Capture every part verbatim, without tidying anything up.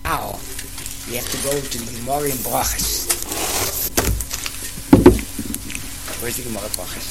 Now, we have to go to the Gemara in Brachas. Where's the Gemara Brachas?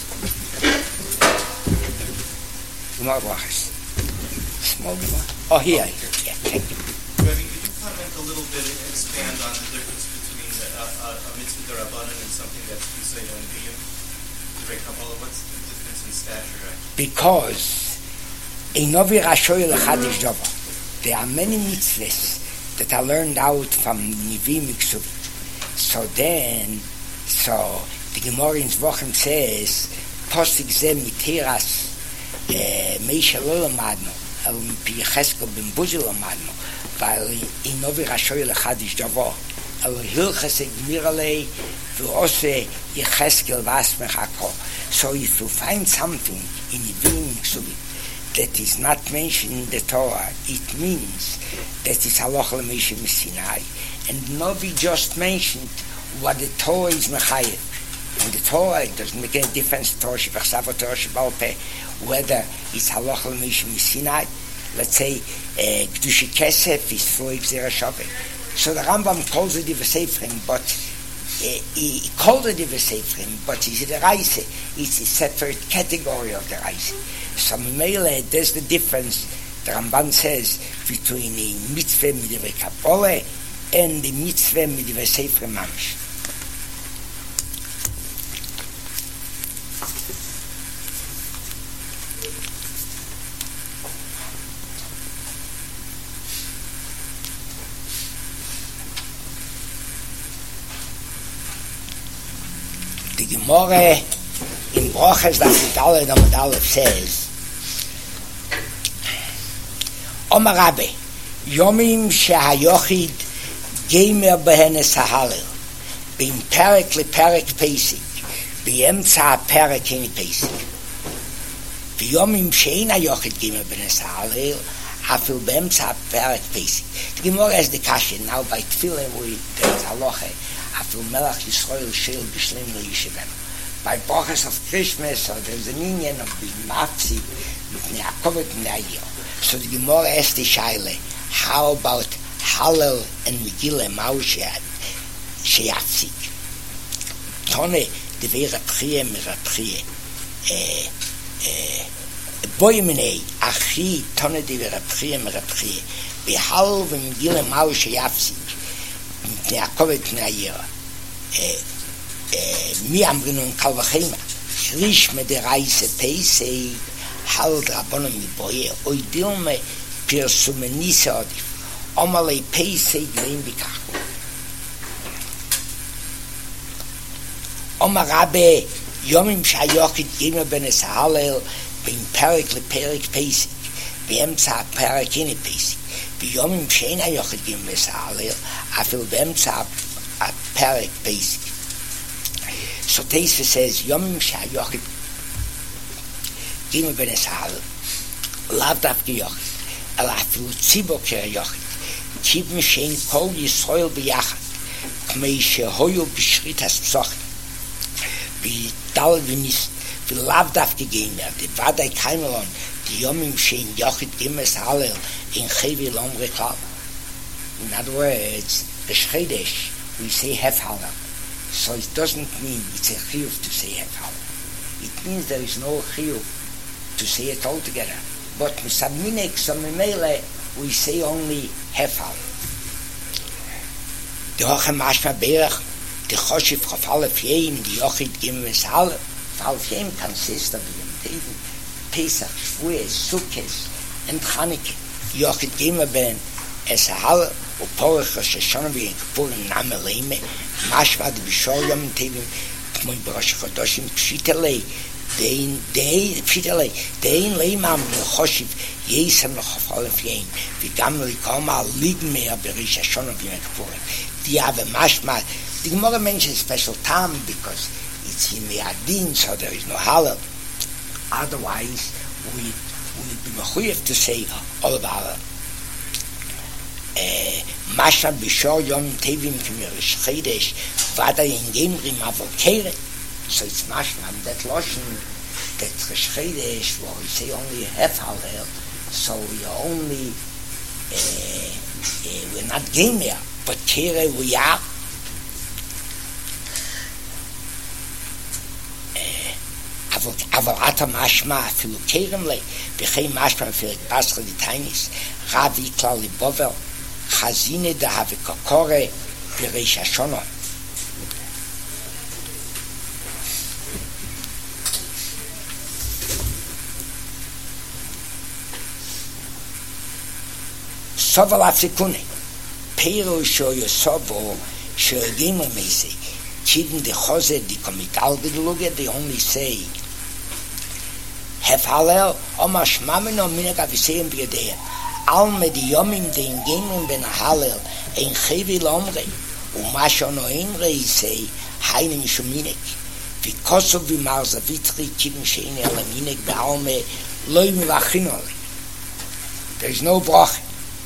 Gemara Brachas. Small Gemara. Oh, here. Yeah, thank you. Rabbi, could you comment a little bit and expand on the difference between a, a, a mitzvah d'Rabbanan and something that's considered on Biyum? Great Kabbalah, what's the difference in stature? Right? Because in Novi Rashoy Lechadish Dover, there are many mitzvahs that are learned out from Nivim Miksuvim. So then, so the Gemara in Zvochem says, Postik Zeh Mitiras Meisha Lo Lamadno, El Pi Yecheskel Ben Buzi Lamadno, weil in Novi Rashoy Lechadish Dover, El Hilches Egmiralei, V'ose Yecheskel Vasmech Hako. So if you find something in Nivim Miksuvim that is not mentioned in the Torah, it means that it's halacha l'meisha Sinai. And Novi just mentioned what the Torah is mechayev. And the Torah, it doesn't make any difference, Torah shebachsav or Torah shebal peh, whether it's halacha l'meisha Sinai. Let's say, Kedushi Kesef is Floy Gzera Shaveh. So the Rambam calls it Divrei Seifrim, but uh, he called it Divrei Seifrim, but it's the Reise. It's a separate category of the Reise. So Mele, there's the difference, the Ramban says, between the mitzvah midivrei Kabbalah and the mitzvah midivrei Sefer Mamish. The Gemara in Brachas Daf Amud Aleph says, Omar Rabbi, Yomim shehayochid geimer behen es hahalel, bin perek leperek pesik, beemtza perek hini pesik. V'yomim she'ein hayochid geimer behen es hahalel, afil beemtza perek pesik. The Gemara has the kasha now by Tefillah we there's halacha, afil melach Yisrael sheil b'shlim le'yishivenu. By Brachas of Christmas, so there's an union of being mafsi with Ne'akovet and Ne'ayir. So the Gemara asked the Shaila, how about Hallel and Megillah Maushad Sheyafsik? Tone, the Vei Rapchie me Rapchie. Boymenei, Achi, Tone the Vei Rapchie me Rapchie. Behal and Megillah Maushad Sheyafsik. Ne'akovet Ne'ayir. Mi amrin un kalvachema shrish me de reise peise hal drabono mi boye oi dilme persumenise odif omale peise glein bikach omar rabbe yomim shayochit gime ben es halel bin perik le perik peise beemtza perik in peise bi yomim shein ayochit gime es halel afil beemtza perik peise. So Teisva says, Yomim shehayochid gime ben es halel, lav dafke yochid, el afilu tzibo kehayochid, kibim shein kol Yisrael biyachad, kmei shehoyu b'shritas psochim, v'dal v'nis, v'lav dafke gime, v'vadai kaimelon, the Yomim shein yochid gime es halel, in chevi lom reklal. In other words, the Shchedesh, we say hef halel. So it doesn't mean it's a chiyuv to say hefal. It means there is no chiyuv to say it all together. But misabminek samimele we say only hefal. The hochem mashma berach, the choshev chafal efyeim, the yochid gimes hal, fal efyeim consists of the Yom Pesach, Shvuos, Sukkot, and Chanukah. Yochid gimes ben es hal, uporach Rosh Hashanah v'Yom Kippurim nameleime, mashma de bishor Yom Tevim, k'moy b'Rosh Chodoshim pshitelei, dein dein pshitelei, dein leimam l'choshiv yesem l'chafal efyeim, v'gam l'koma ligmei b'Rosh Hashanah v'Yom Kippurim. The other mashma, the Gemara mentions special time because it's in the adin, so there is no halal. Otherwise, we would be mechuyev to say all about Masha b'shor Yom Tevim k'mirish Chedesh vada in Gemrim avol kere. So it's mashma that lotion that Rish Chedesh where we say only half halal, so we only uh, Uh, we're not game there, but Kere we are. אבל אתה משמע אפילו קרם לי וכי משמע פרק בסך לטייניס רבי כלל לבובל חזינה דה וקוקורה בריש השונו סובל הציקונה פירושו יסובו שהגים למסי kieden de Chose, die Komital gedluge, they only say Hef Hallel, Oma Shmamen o Minig Aviseim B'Yadeim Al Mediyomim den Genun ben Hallel ein Chevil Omre Umashon o Enre Yisei Heine Mishuminig Vikosov Vimar Zavitri Kieden Sheine Ala Minig Be'alme Loi Mivachinole There is no bracha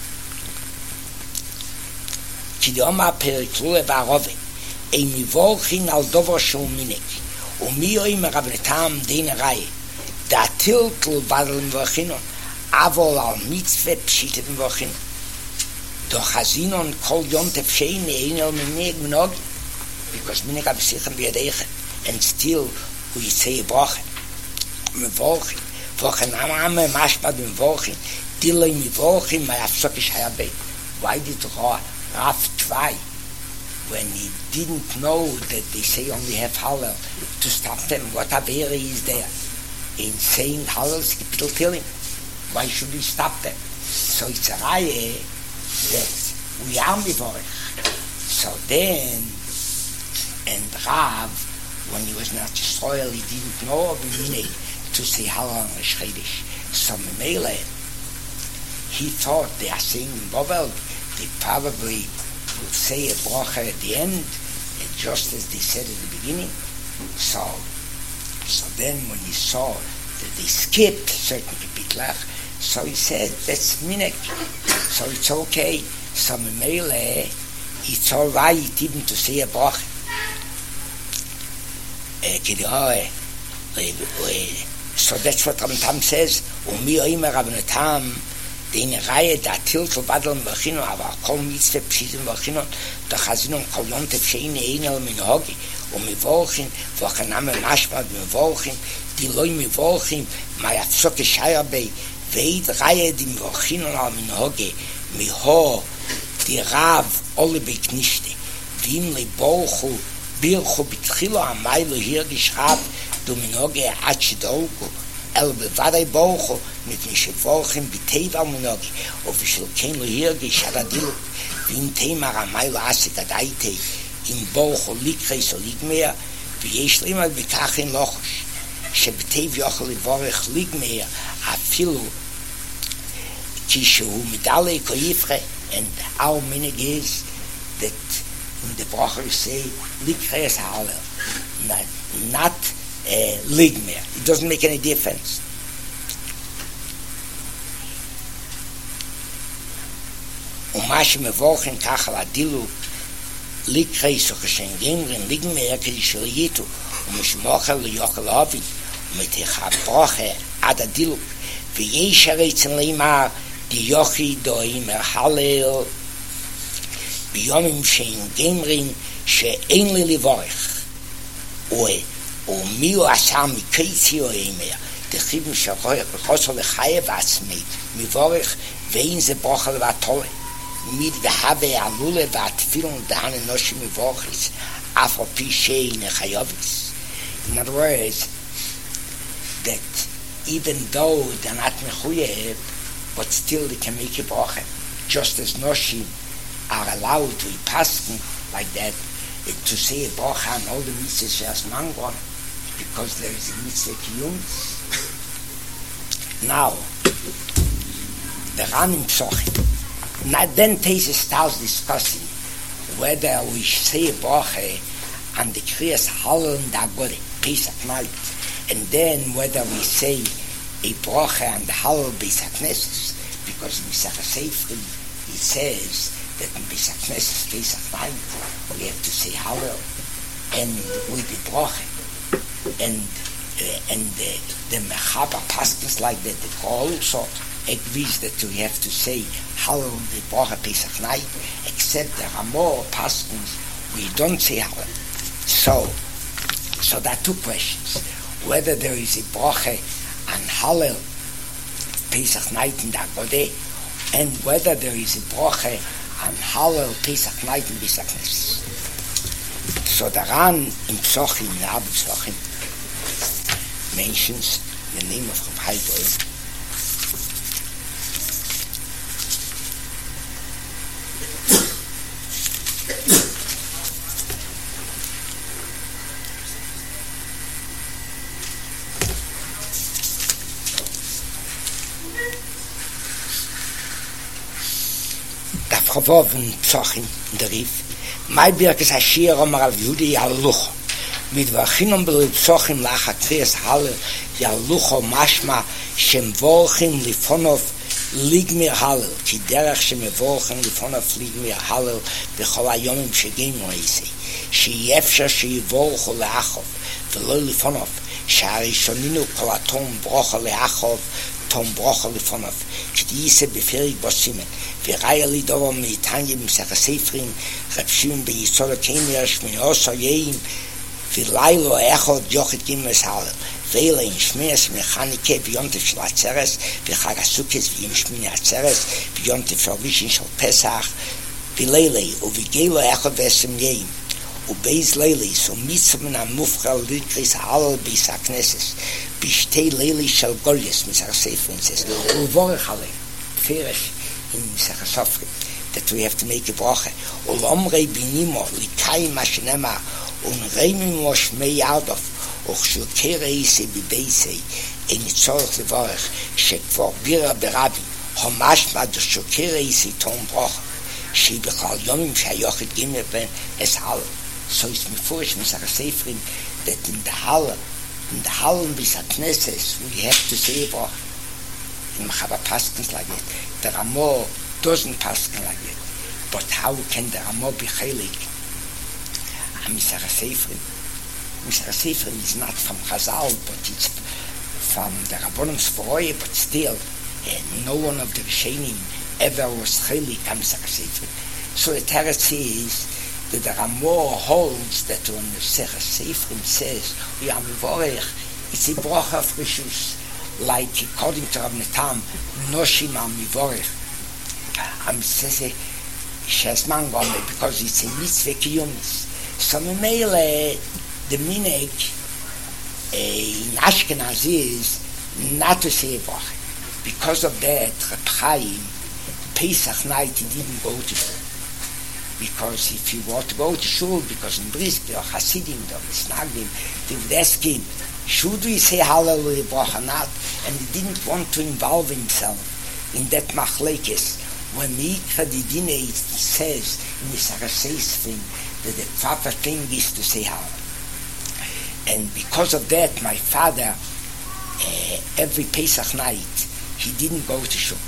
Ki de Oma Periklule V'Arove ein Mivolchin al Dover Shul Minig Umi Oim Ravnetam Den Reihe da Tiltel Badlen Vachinon Avol al Mitzvah Pshiten Vachin Doch Hazinon Kol Yontef Sheine Einel Minig Minog because Minig Avsichem B'Yadeichem and still we say Bracha Mivolchin Vachin Amame Mashpad Mivolchin Dilei Mivolchin My Afsokish Hayabeh Why did Raf try when he didn't know that they say only have Hallel to stop them? What Avera is there in saying Hallel Kapitel Tilim? Why should we stop them? So it's a Raye that we are Mivorech. So then, and Rav, when he was not Yisrael, he didn't know of the to say Hallel on Rosh Chodesh. So Mimele, he thought they are saying in Bovel, they probably would say a bracha at the end, just as they said at the beginning. So, so then when he saw that they skipped certain kapitlach, so he said, that's minik. So it's okay. So Mimele, it's all right even to say a bracha. So that's what Ramtam says. Umi oimer Ravnetam den Reihe da Tiltel Badlen Vachino, aber kol Mitzvah Pshiten Vachino, da Chazinon kol Yontef Sheine Einel Min Hogi, und Mivolchin, Vachaname Mashpad Mivolchin, die Loi Mivolchin, Mayatzoke Shayabei, Veid Reihe di Vachino al Min Hogi, Miho, die Rav, Ole Beknishte, Vim Li Bolchu, Birchu Bitchilo Amaylo hier geschraubt, du Min Hogi Achidolku, el bevadai bocho mit mishvolchen biteva monogi of shel kein hier geschadil bin thema ramal asita daite in bocho likre so lig mehr wie ich immer betachen noch shebtev yochli vorich lig mehr a filu kishu midale koifre and how many is that in the bracha say likre is halal not not Uh, ligmer. It doesn't make any difference. Umash mevochen kachal adilu likrei so geshen gemrin ligmer ke shliyitu umishmochel yochel avi mit khabrache ad adilu vi yesharetz leima di yochi do im halel biyomim shen gemrin she ein li vorich oi o mio asam keitio emer de khibn shoy khosol khaye vasmi mi vorich vein ze brochel va toll mit de habe alule vat filon dan nosh mi vorich afro pishe in khayavis. In other words, that even though they're not mechuyev, but still they can make a bracha, just as noshim are allowed to be paskin like that, to say a bracha and all the mitzvahs as mangon, because there is a mitzvah kiyum. Now, the Ranim Psochim. Now then Tesis starts discussing whether we say a bracha and the Kriyas Hallel and Agore, Pesach night, and then whether we say a bracha and the Hallel Pesach Knesses, because in Pesach Seifrim it says that in Pesach Knesses, Pesach night, we have to say Hallel and with the bracha. And uh, and the, the Mechaba Paskins like that, the call also agrees that we have to say Hallel the Bracha Pesach night, except the Ramah Paskins, we don't say Hallel. So, so there are two questions. Whether there is a Bracha and Hallel Pesach night in the Agode, and whether there is a Bracha and Hallel Pesach night in Bisaknes. So the Ran in Psochim, in the Abba Psochim, mentions the name of Rav Heidel. Chavov und Psochim in der Rief. Mai Birkes Hashir Omar al Yudi Yaluch. Mit Vachinum Bel Psochim Lach Atreas Halle Yalucho Mashma Shem Volchim Lifonov Lig Mir Hallel. Ki Derech Shem Volchim Lifonov Lig Mir Hallel Bechol Hayomim Shegim Oisei. Shi Yefsha Shi Volcho Leachov Velo Lifonov. שהראשוננו כל התום ברוכה לאחוב, תום ברוכה לפונוב, כדייסה בפרק בוסימן, וראיה לי דובו מאיתניה במסך הספרים, רבשים ביסוד הקמר, שמינוסו יאים, ולילו אחד יוחד גימס הלל, ואלה עם שמינס מחניקה ביונטף של עצרס, וחג הסוכס ועם שמיני עצרס, ביונטף של וישין של פסח, ולילי, ובגילו אחד ועשם יאים, ובייז לילי, so mitzvah na mufchal likris halal bis akneses, bishtei לילי של גוליס, misach sefer says, uvorech halei, ferish in misach sofri, that we have to make a bracha, ulomrei binimo, likai mashinema, unreimim mosh mei yadov, uchshukere ise bibeisei, en itzorach levorech, shekvor bira berabi, homash mad shukere ise tom bracha, shibechal yomim shayochit gimel ben es halal. So it's me foolish, me say Seferim, that in the hall, in the hall in Bis HaKnesses, we have to say Bracha. In Machaba Paskins like that. The Ramah doesn't Paskin like that. But how can the Ramah be Chelik? And me say Seferim. Me say Seferim is not from Chazal, but it's from the Rabbonim Sforoi, but still, uh, no one of the Rishonim ever was Chelik on Seferim. So the Teretz is, that the Ramah holds that when the Sefer Seferim says, we are Mivorech, it's a bracha of Rishus, like according to Rav Netam, Noshim are Mivorech. I'm saying, Shazman Gomel, because it's a mitzvah kiyumis. So Mimele, the Mineg in Ashkenaz is not to say a bracha. Because of that, Reb Chaim, Pesach night, he didn't go to shul. Because if you want to go to shul, because in Brisk, or Hasidim, or Snagdim, they would ask him, should we say Hallelujah Bracha not? And he didn't want to involve himself in that machlekes. When Mikra Didine says in the Sarasais thing that the proper thing is to say Hallel. And because of that, my father, uh, every Pesach night, he didn't go to shul.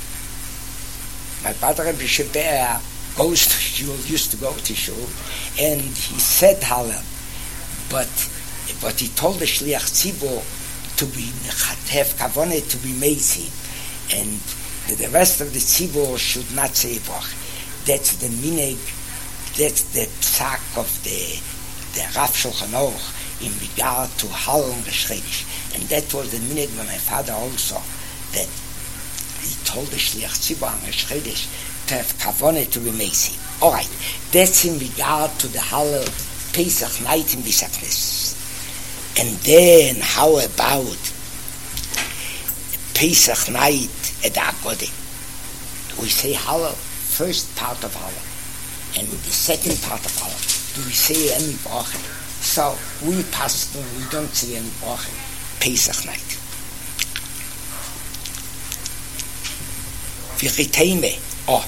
My father, Rebbe Sheber, goes to shul, used to go to shul, and he said Hallel, but but he told the Shliach Tzibor to be have kavanah to be meizi, and the, the rest of the Tzibor should not say Bracha. That's the minhag, that's the psak of the the Rav Shulchan Aruch in regard to Hallel and Reshchedish, and that was the minhag by my father also, that he told the Shliach Tzibor and Reshchedish to have kavanah to be meizi. All right, that's in regard to the Hallel Pesach night in Bis HaKnesses. And then how about Pesach night at the Agode? We say Hallel, first part of Hallel, and the second part of Hallel. Do we say any bracha? So we pass, we don't say any bracha. Pesach night. V'chiteime, oh.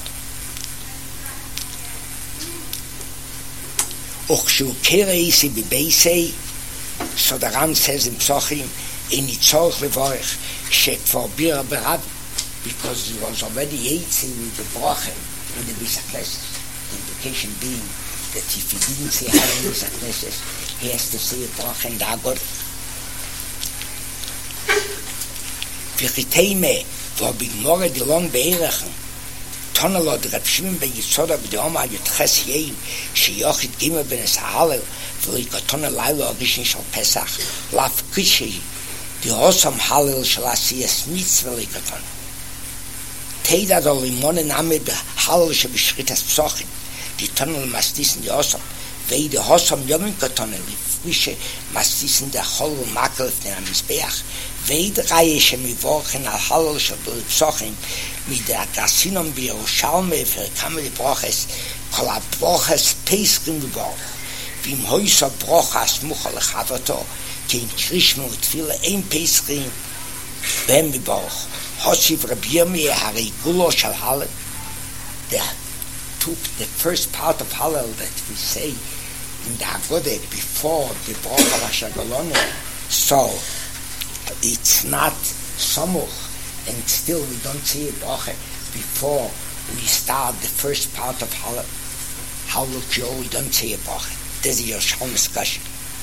Och shu kere isi bibeisei, so the Ram says in Psochim, in Yitzorch levorech, shekvar bira berabi, because he was already eighty with the bracha in the Bis HaKnesses. The implication being that if he didn't say Hallel in Bis HaKnesses, he has to say a bracha in the Agod. V'chiteime, wo bi morge die long beirachen Tonelo der Schwimmen bei Soda bei der Oma hat Chesiem שיוחד גימל בן הסהלל ולקטון הלילה הגישן של פסח לאף קשי די הוסם הלל של עשייס מצווה לקטון תידע דו לימון נעמד בהלל שבשחית הספסוחים די טונל מסטיסן די הוסם ואי די הוסם יומים קטון לפני שמסטיסן די חול ומקל לפני המזבח ואי די ראי שמבורכן על הלל של פסוחים mit der Gassinom בירושלמי וכמה לברוכס כל הברוכס פסקים ובור ועם הויסו ברוכס מוכל לחבטו כי עם קרישמו ותפילה אין פסקים והם בברוך הוסיף רבי ירמי הרי גולו של הלל the, the first part of Hallel that we say in the Haggadah before the Baruch HaShem Golonu so it's not samuch and still we don't see a bracha before we start the first part of Hallel. Hallel Kyo, we don't see a bracha. This is your Shalom discussion.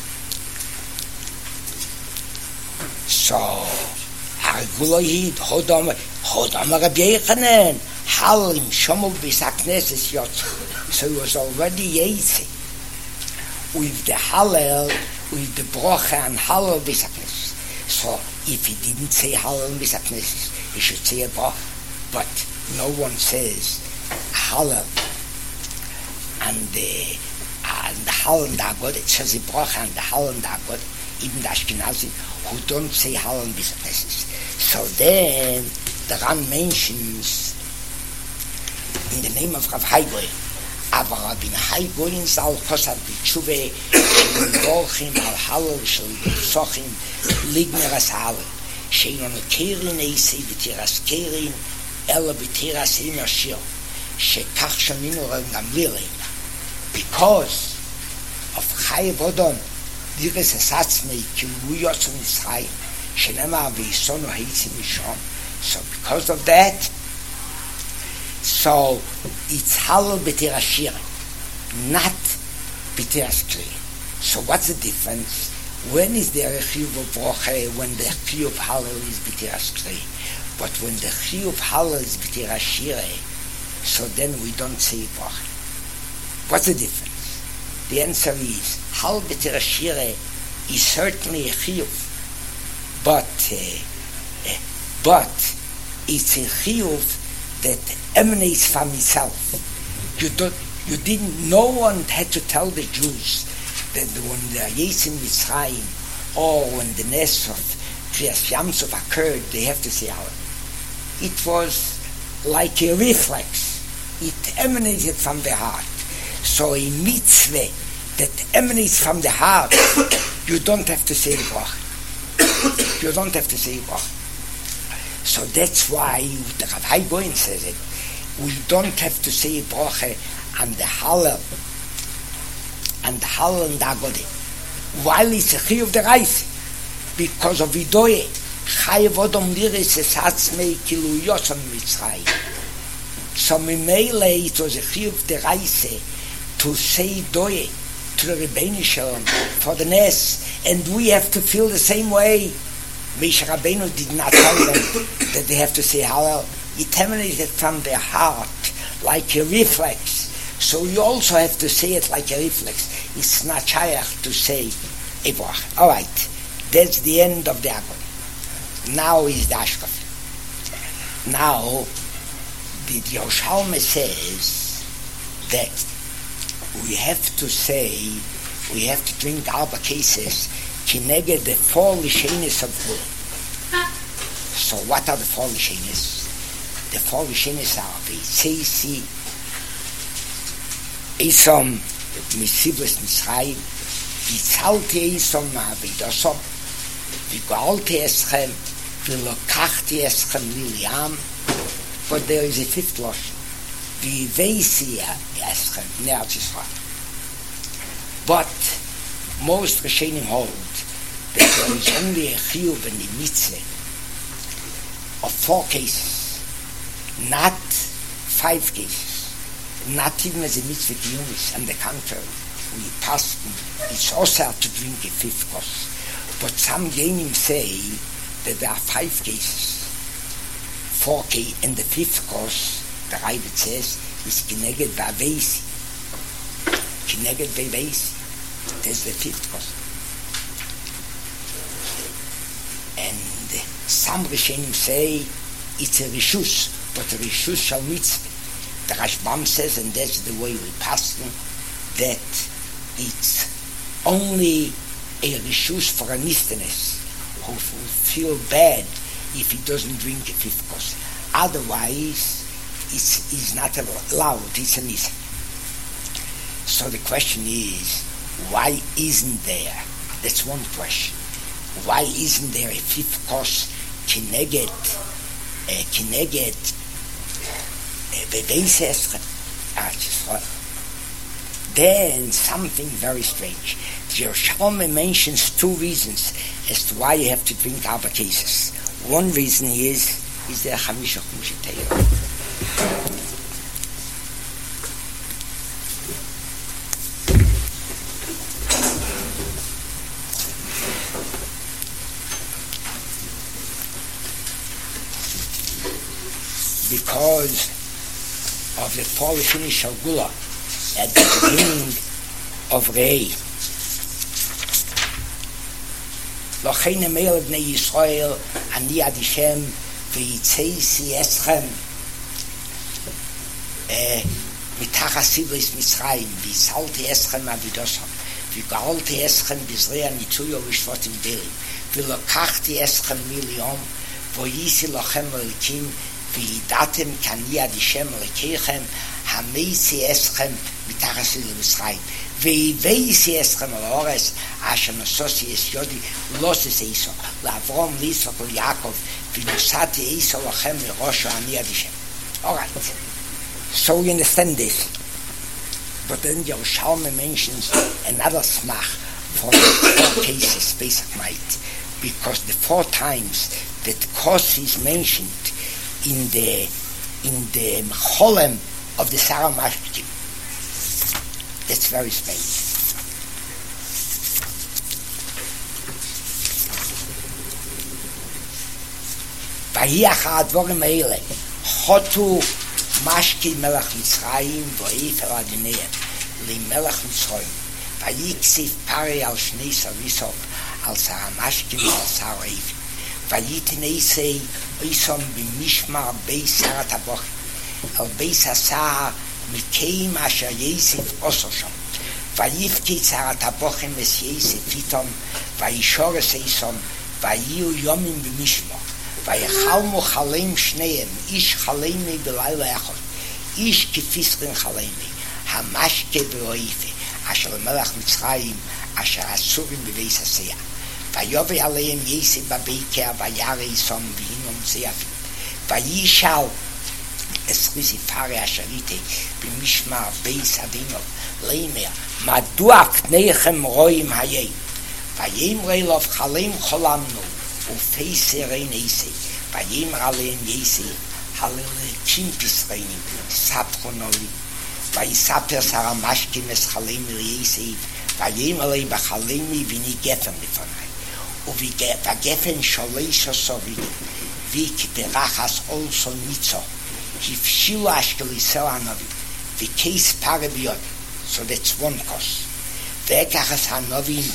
So, Hargula Yid, Hodam, Hodam Rabbi Yechanan, Hallel im Shomol Bisakneses Yotz. So it was already Yetzi. With the Hallel, with the bracha and Hallel Bisakneses. So, if he didn't say Hallel Bisakneses, he should say a bracha. But no one says Hallel and the and the Hallel and the Haggadah. It says a bracha and the Hallel and the Haggadah. Even the Ashkenazim who don't say Hallel Bisakneses. So then the Ran mentions in the name of Rav Haigoyin. Aber Rabbi Haigoyin zal kosat b'tshuve sh'midorchim al Hallel sh'lisochim ligmeras Hallel she'ino kerin eisei b'tiras kerin ela b'tiras im ashir she'kach shoninu Rav Gamliel because of Chayev Odom diras esatzmei kilu yotzon Yisrael she'nemar v'yisono heitzim mishon. So because of that, so it's Hallel b'tiras shir, not b'tiras kli. So what's the difference? When is there a chiyuv of brocha? When the chiyuv of Hallel is b'tiras kli. But when the chiyuv of Hallel is b'tiras shir, so then we don't say brocha. What's the difference? The answer is Hallel b'tiras shir is certainly a chiyuv, but uh, uh, but it's a chiyuv that emanates from itself. You don't, you didn't, no one had to tell the Jews that when the Yesim Mitzrayim or when the Nes of Kriyas Yamsov occurred, they have to say Hallel. It was like a reflex. It emanated from the heart. So a mitzvah that emanates from the heart, you don't have to say bracha. You don't have to say bracha. So that's why the Rav Haigoyin says it. We don't have to say bracha and the Hallel and the Hallel and the Haggadah. While it's a chiyuv deraisa, because of Idoye, Chayev Odom liris esatzmei kilu yotzon Mitzrayim. So Mimele it was a chiyuv deraisa to say Idoye to the Rebbeinu Shalom for the Nes, and we have to feel the same way. Moshe Rabbeinu did not tell them that they have to say Hallel. It emanated from their heart like a reflex. So you also have to say it like a reflex. It's not shayach to say a bracha. All right, that's the end of the Haggadah. Now is the Ashkaf. Now, the Yerushalmi says that we have to say, we have to drink Arba cases kineged the four lishenis of Gvul. So what are the four lishenis? The four lishenis are the Tzeisi, Esom, Misiblis Mitzrayim, Yitzalti Esom Ma'avidosom, V'goalti Eschem, V'lokachti Eschem Liliam, but there is a fifth lotion, V'veisi Eschem, Ne'at Yisrael. But most Rishonim hold that there is only a chiyuv in the mitzvah of four cases, not five cases, not even as a mitzvah kiyumis. On the contrary, we pass, it's also to drink a fifth course. But some genim say that there are five cases. four K in the fifth course, the Ravid says, is Kineged Bavesi. Kineged Bavesi. That's the fifth course. And some Rishonim say it's a Rishus, but a Rishus shall mitzvah. The Rashbam says, and that's the way we pass them, that it's only a Rishus for a Nistenes, who will feel bad if he doesn't drink a fifth course. Otherwise, it's, it's not allowed, it's a Nissen. So the question is, why isn't there? That's one question. Why isn't there a fifth course Kineged, uh, Kineged, uh, Then something very strange. The Yerushalmi mentions two reasons as to why you have to drink Arba cases. One reason is, is there Chamisha Chumshetayah. Because of the Polishini Shalgula at the beginning of Rei. Lochein Emel Bnei Yisrael Ani Adishem V'yitzeisi Eschem Mitachas Siblis Mitzrayim V'yisalti Eschem Avidosam V'galti Eschem B'zrei Nitzuyo V'shvotim Delim V'lokachti Eschem Miliom V'yisi Lochem L'Elikim V'yidatem Kani Adishem L'Keichem Hameisi Eschem Mitachas Siblis Mitzrayim V'yiveisi Eschem L'Ores Asher Nososi Es Yodi Loses Esau L'Avrom L'Isok L'Yakov V'Nosati Esau Lochem L'Rosho Ani Adishem. All right. So we understand this. But then Yerushalmi mentions another smach for the four cases, Pesach night, because the four times that Kos is mentioned in the in the Cholem of the Sarah Mashkim. That's very strange. Vayiach ha'advorim eile chotu mashki melech Mitzrayim v'oifer adineim li melech Mitzrayim vayiksiv pari al shnei savisov al Sarah Mashkim al Sarah Eivim vayitin eisei oisom b'mishmar beis Sarah Tabochim al beis HaSahar mikeim asher Yosef ososham vayifki Sarah Tabochim es Yosef itom vayishores eisom vayiu yomim b'mishmar ויחלמו חלם שניהם, איש חלמי בלילה אחד, איש כפיסרין חלמי, המשקה ואויפה, אשר למלך מצרים, אשר אסורים בבייס עשייה. ויובי עליהם יסי בביקר, וירא סום והינום זייפים. וישאל אסריסי פרי אשריתי, במשמר בייס אדינוב, לימר, מדוע קניכם רואים היין? ויאמר אליו חלם חלמנו, ופייסי רין איסי, ויאמר עליהם יסי, הללקים פסריינים, ספחו נולי, ויספר שר המשקים אס חלמי ליסי, ויאמר עלי בחלמי וני גפן לפני, וגפן שולש הסורידים, וכפרחס אולסו ניצו, הפשילו אשכליסו הנובי, וכיס פרה ביוד, so that's one cause, וכחס הנובים,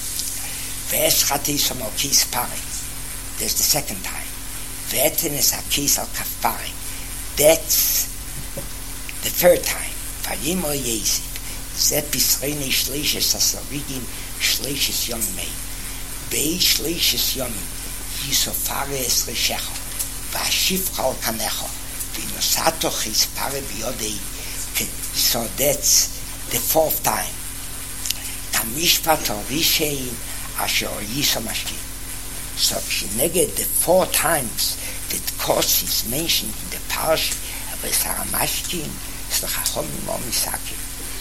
ואסחתי סמו כיס פרה, there's the second time. Ve'etenes hakis al kafare. That's the third time. Vayimo Yesib. Ze pisreine shleishes asarigim shleishes yomim. Bei shleishes yomim. Yisofare es reshecho. V'ashifcha al kanecho. V'inosato chispare biyodei. So that's the fourth time. Tamishpat al rishein asher yisomashkim. So Kineged, the four times that Kos is mentioned in the Parashah of Sarah Mashkim, is the Chachomim or Misakim.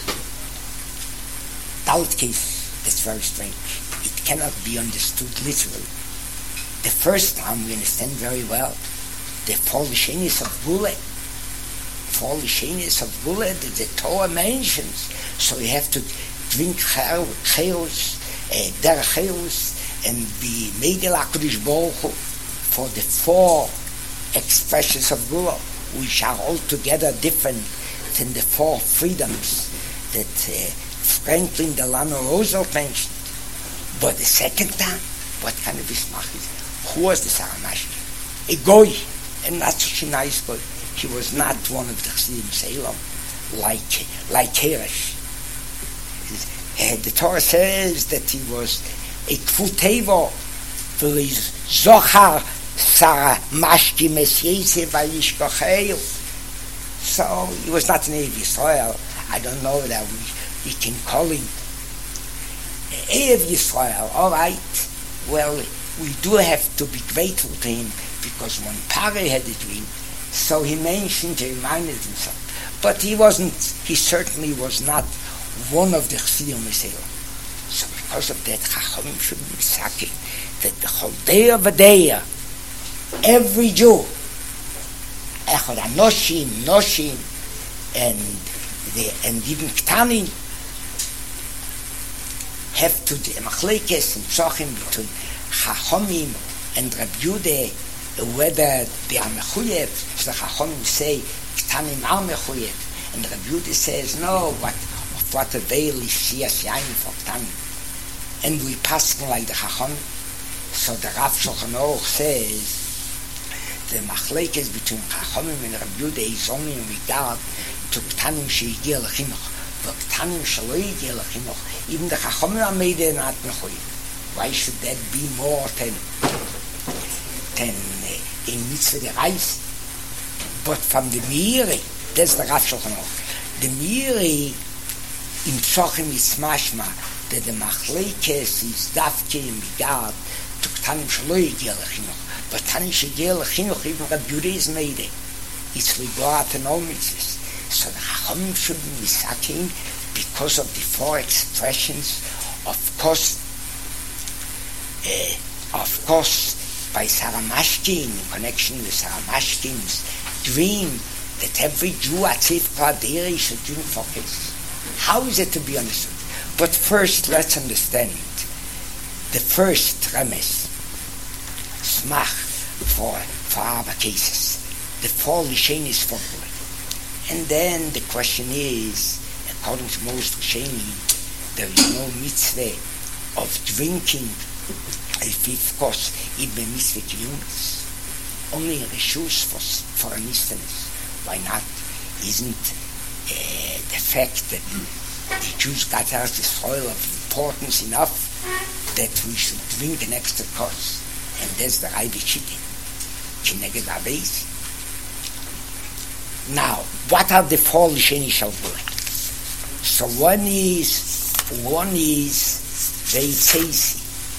Doubt case, that's very strange. It cannot be understood literally. The first time we understand very well the four Lishenis of Gule. Four Lishenis of Gule that the Torah mentions. So you have to drink Cheos, Der Cheos, and be Meidel HaKadosh Baruch Hu for the four expressions of Gula, which are altogether different than the four freedoms that uh, Franklin Delano Roosevelt mentioned. But the second time, what kind of Bismarck is it? Who was the Saramashki? A goy, and not such a nice goy. He was not one of the Chassidim Salem, like like Keresh. Uh, the Torah says that he was a Kful Tevo, for his Zohar Saramashki Mesiese Vayishkocheil. So he was not an Erev Yisrael. I don't know that we, we can call him Erev Yisrael. All right. Well, we do have to be grateful to him because when Pare had a dream, so he mentioned, he reminded himself. But he wasn't, he certainly was not one of the Chassidim Yisrael. So because of that, Chachamim should be saking that the Choldeya V'deya, every Jew, Echad Anoshim, Noshim, and the, and even Ktanim, have to the Machlekes and Tzachim between Chachamim and Rabbi Yehuda, whether they are Mechuyev. So the Chachamim say Ktanim are Mechuyev, and Rabbi Yehuda says no. What of what a veil is Shias Yain for Ktanim, and we pass like the Chachamim. So the Rav Shulchan Aruch says the Machlekes between Chachamim and Rabbi Yehuda is only in regard to Ktanim shehigia lechinuch. But Ktanim shelo higia lechinuch, even the Chachamim are made in not Mechuyev. Why should that be more than than uh, in mitzvah the Reis? But from the Meiri, that's the Rav Shulchan Aruch. The Meiri in Tzachim is mashma that the Machlekes is dafke in regard to Ktanim shelo higia lechinuch. But Ktanim shehigia lechinuch, even Rabbi Yehuda is made it. It's regard to no mitzvahs. So the Chachamim should be misaking because of the four expressions. Of course, uh, of course, by Saramashkin, in connection with Saramashkin's dream that every Jew atzif praderi should dream for his. How is it to be understood? But first, let's understand the first remes, smach for for our cases. The four lishenis for good. And then the question is, according to most Rishonim, there is no mitzvah of drinking a fifth course, even mitzvah kiyumis. Only in Rishus for, for an instance. Why not? Isn't uh, the fact that the Jews got out the soil of importance enough that we should drink an extra course? And that's the Rai B'Chitin. Kineged Aveis. Now, what are the four Lisheni Shalburim? So one is, one is Veitzeisi.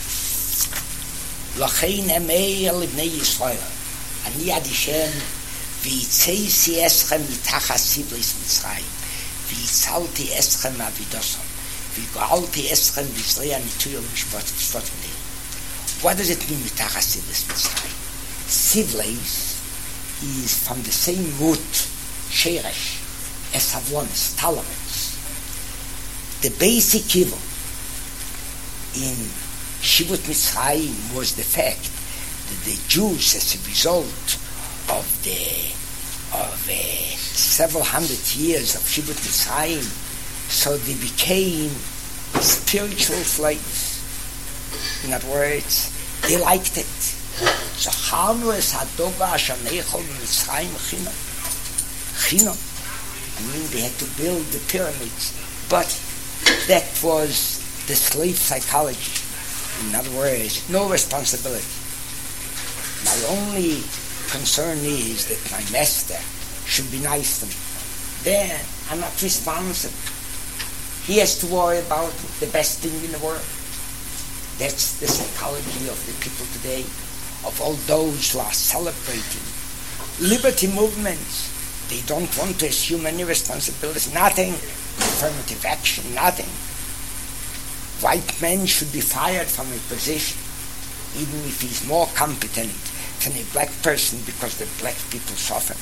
Lachein Emeir Livnei Yisrael. Ani Ad Hashem Veitzeisi Eschem Mitachas Siblis Mitzrayim. Veitzalti Eschem Avidosom. Veigalti Eschem Vizreya Nituyo Mishpat V'Shvat V'Dei. What does it mean Mitachas Siblis Mitzrayim? Siblis is from the same root Sheresh, Esavlonis, tolerance. The basic evil in Shivut Mitzrayim was the fact that the Jews, as a result of the of uh, several hundred years of Shivut Mitzrayim, so they became spiritual slaves. In other words, they liked it. So Chanu es Hadoga Asher Neichol Mitzrayim Chinam. Chinam. I mean, they had to build the pyramids, but that was the slave psychology. In other words, no responsibility. My only concern is that my master should be nice to me. Then I'm not responsible. He has to worry about the best thing in the world. That's the psychology of the people today, of all those who are celebrating liberty movements. They don't want to assume any responsibility, nothing, affirmative action, nothing. White men should be fired from a position, even if he's more competent than a black person, because the black people suffer.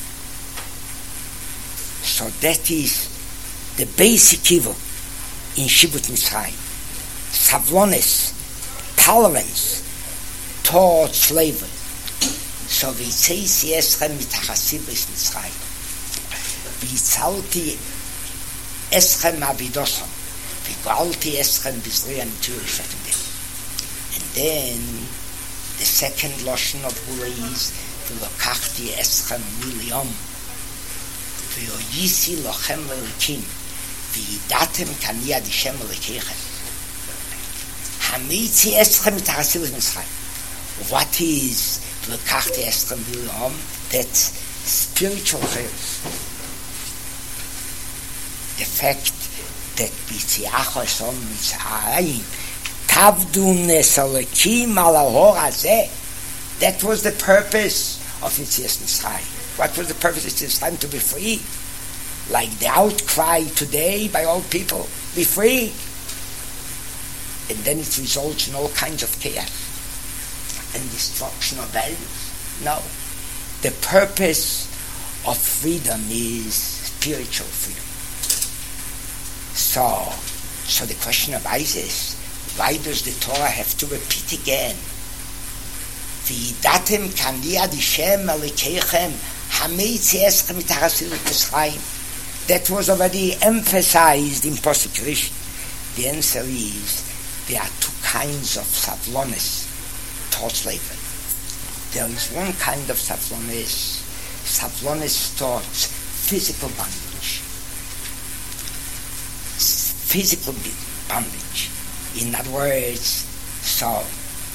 So that is the basic evil in Shivut Mitzrayim. Savlonis, tolerance toward slavery. So v'tzeisi eschem mitachasibis Mitzrayim. V'yitzalti eschem avidosom. V'galti eschem bizriyan turishatim. And then the second lashon of Gula is v'lokachti eschem miliom. V'yoyisi lochem l'elikim. V'yidatem kani ad Hashem l'keichem. Hamitzi eschem mitachasibis Mitzrayim. What is v'lokachti eschem miliom? That's spiritual things. The fact that b'tziach son Mitzrayim tavdu nesalekim al ha'or hazeh. That was the purpose of Yetzias Mitzrayim. What was the purpose of Yetzias Mitzrayim? To be free. Like the outcry today by all people, be free. And then it results in all kinds of chaos and destruction of values. No. The purpose of freedom is spiritual freedom. So, so the question arises, why does the Torah have to repeat again? V'yidatem kani ad Hashem elikeichem hameitzi eschem mitachasibis Mitzrayim. That was already emphasized in prosecution. The answer is, there are two kinds of savlonis toward slavery. There is one kind of savlonis, savlonis towards physical bondage. Physical bondage. In other words, so uh,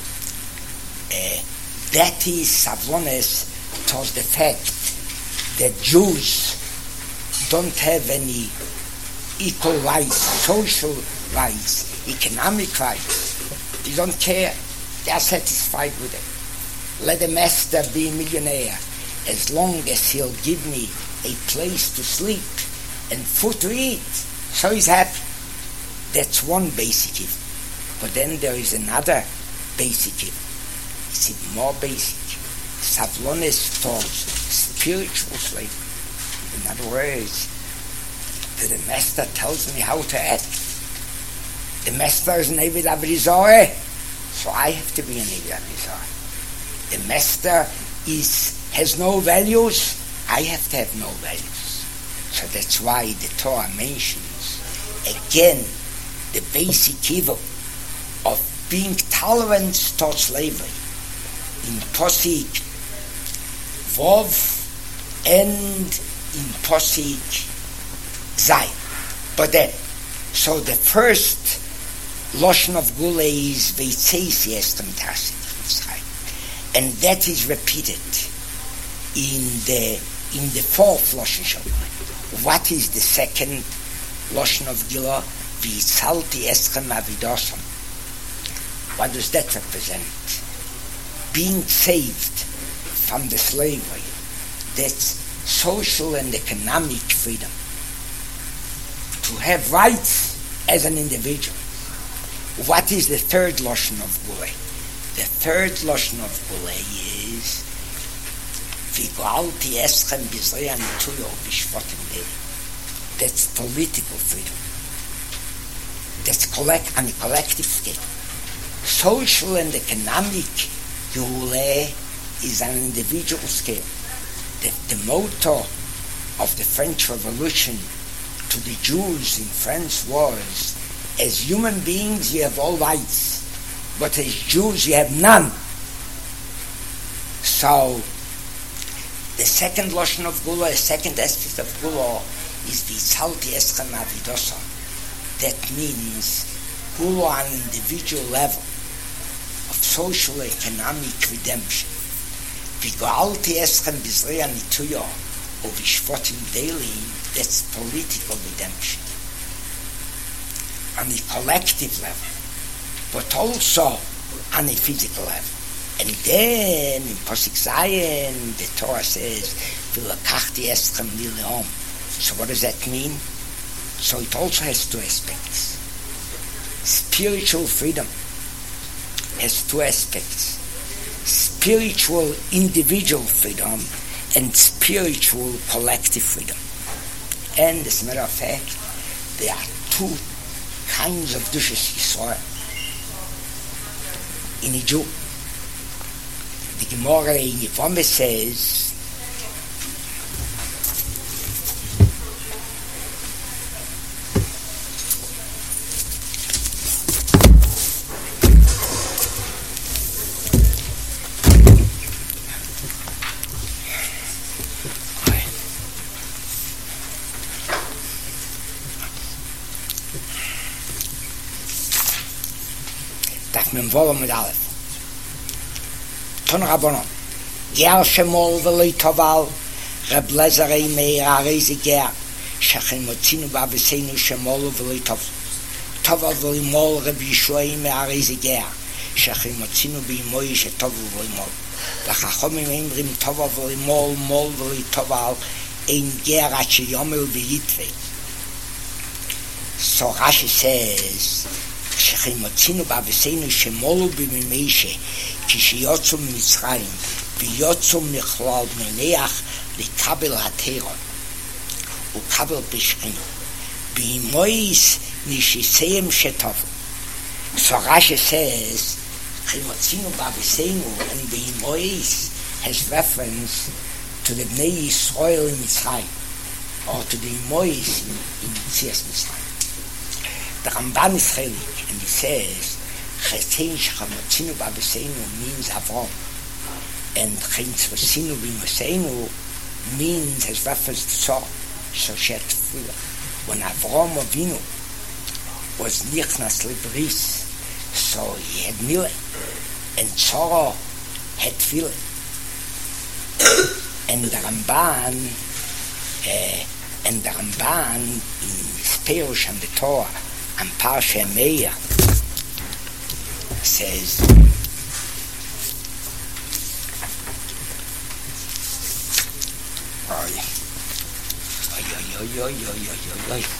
that is savlonis towards the fact that Jews don't have any equal rights, social rights, economic rights. They don't care. They are satisfied with it. Let the master be a millionaire as long as he'll give me a place to sleep and food to eat. So he's happy. That's one basic evil. But then there is another basic evil. It's even more basic. Savlonis towards spiritual slavery. In other words, that the master tells me how to act. The master is an Eved Avodah Zarah, so I have to be an Eved Avodah Zarah. The master is has no values, I have to have no values. So that's why the Torah mentions again the basic evil of being tolerant towards slavery in Posik Vov and in Posik Zay. But then, so the first Lashon of Gula is V'yitzeisi eschem mitachasibis Mitzrayim, and that is repeated in the in the fourth Lashon shel Gula. What is the second Lashon of Gula? V'yitzalti eschem avidosom. What does that represent? Being saved from the slavery. That's social and economic freedom. To have rights as an individual. What is the third Lashon of Gula? The third Lashon of Gula is V'galti eschem bizriyan tuyo b'shvotim dei. That's political freedom. That's collect on a collective scale. Social and economic Gula is on an individual scale. The, the motto of the French Revolution to the Jews in France was, as human beings you have all rights, but as Jews you have none. So the second Lashon of Gula, the second aspect of Gula is V'yitzalti eschem avidosom. That means Gula on an individual level of social economic redemption. V'galti eschem bizriyan tuyo u'b'shvotim daily. That's political redemption on a collective level, but also on a physical level. And then in Posik Zayin, the Torah says, "V'lakachti eschem miliom." So what does that mean? So it also has two aspects. Spiritual freedom has two aspects: spiritual individual freedom and spiritual collective freedom. And as a matter of fact, there are two kinds of Dushas Yisrael in a Jew. the Gemara in Yevamah says, Mem Volom mit Aleph. Ton Rabbanon. Ger Shemol v'loi Toval, Reb Lezarei Meir HaRezi Ger, Shechem Motzinu B'Aviseinu Shemol v'loi Tov. Toval v'loi Mol Reb Yishuai Meir HaRezi Ger, Shechem Motzinu B'Imoi Shetov v'loi Mol. V'chachomim Eimrim Toval v'loi Mol, Mol v'loi Toval, Ein Ger Achi Yomel V'Yitvei. So Rashi says, שחיימוצינו באבסינו שמולו בממישה כשיוצאו ממצרים ויוצאו מכלל מניח לקבל התירון וקבל בשכינו בימויס נשיסיים שטובו. So Rashi says חיימוצינו באבסינו and בימויס has reference to the Bnei Yisrael in Mitzrayim or to the Mois in Tzias Mitzrayim. The Ramban is Chelik, and he says, Chetein Shechamotzinu B'Aviseinu means Avram, and Chein Tzvosinu B'Imoseinu means, has reference to Tzor, Shoshet Tefillah. When Avram Avinu was Nichnas Libris, so he had Milah, and Tzor had Tefillah. And the Ramban, uh, and the Ramban in Perush and the Torah, and Parsha Meir says, Oy, oy, oy, oy, oy, oy, oy, oy.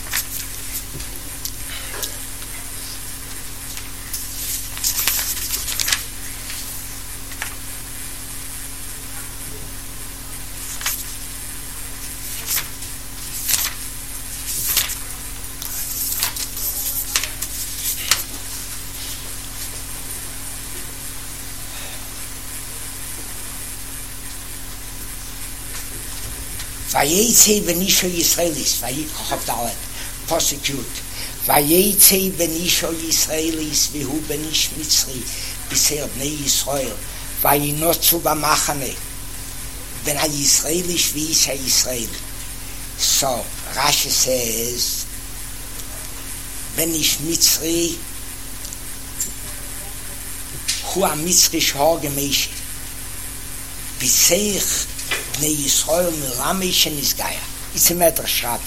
Vayetze benisho Yisraelis, vayikachov dalet, prosecute. Vayetze benisho Yisraelis, vihu benish Mitzri, biser bnei Yisrael, vayinotzu b'machane, ben ha-Yisraelish v'is ha-Yisraeli. So, Rashi says, benish Mitzri, hu ha-Mitzri shor gemeshe, biseich Bnei Yisrael milamish and Isgaya. It's a matter of Shabbat.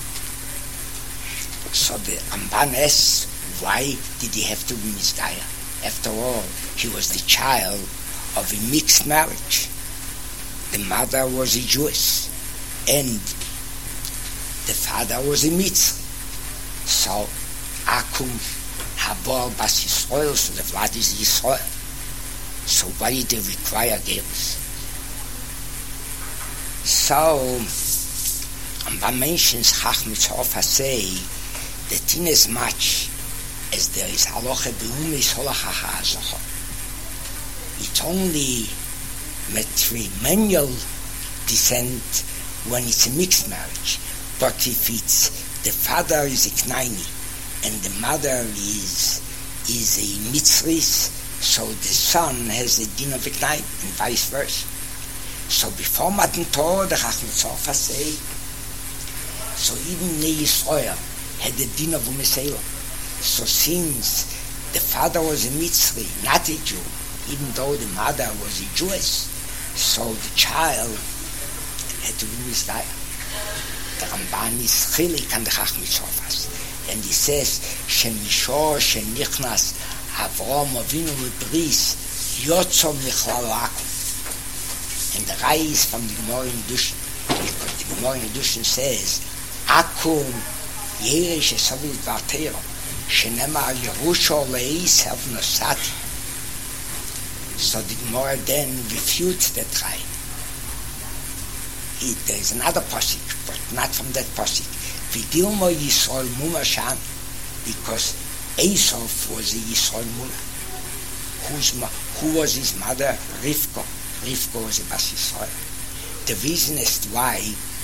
So the Ramban asks, why did he have to be Isgaya? After all, he was the child of a mixed marriage. The mother was a Jewess, and the father was a Mitzri. So, Akum Habor Bas Yisrael, so the blood is Yisrael. So why did they require girls? So, Rambam mentions Chachmitz Hofa say that in as much as there is halacha b'umis halacha ha'azacha, it's only matrilineal descent when it's a mixed marriage. But if it's the father is a Knaini and the mother is is a Mitzris, so the son has the din of a Knaini and vice versa. So before Matan Torah, the Chachmitz Hofa say, so even Bnei Yisrael had the din of Umesela. So since the father was a Mitzri, not a Jew, even though the mother was a Jewess, so the child had to be Mizdaya. The Ramban is chilik and the Chachmitz Hofa, and he says, Shemishor shenichnas Avram Avinu lebris yotzo michlal akum. And the rise from the Gemara in Dushan, because the Gemara in Dushan says, Akum Yeresh Esavit Vartero, Shenema Yerusha Leis Hav Nosati. So the Gemara then refutes that rise. There is another pasuk, but not from that pasuk. V'dilmo Yisrael Muna Sham, because Esau was a Yisrael Muna. Who's, who was his mother? Rivka. Rivka was a Bas Yisrael. The reason is why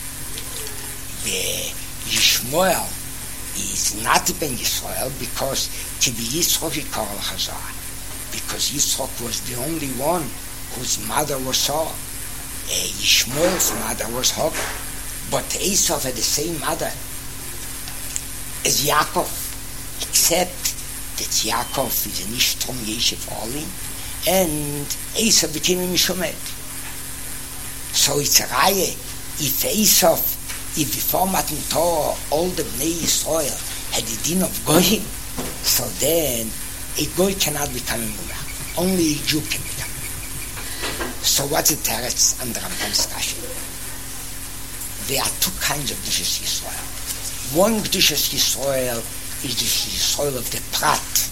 the Yishmael is not Ben Yisrael because to be Yitzchok Yikar Chazar, because Yitzchok was the only one whose mother was Sarah. Uh, Yishmael's mother was Hagar, but Esau had the same mother as Yaakov, except that Yaakov is an Ishtom Yeshiv Olim, and Esau became a Mishomed. So it's a Raya, if Esau, if before Matan Torah, all the Bnei Yisrael had the din of Goyim, so then a Goy cannot become a Mullah. Only a Jew can become. So what's the Teretz and the Ramban's Rashi? There are two kinds of Kedushas Yisrael. One Kedushas Yisrael is the Yisrael of the Prat.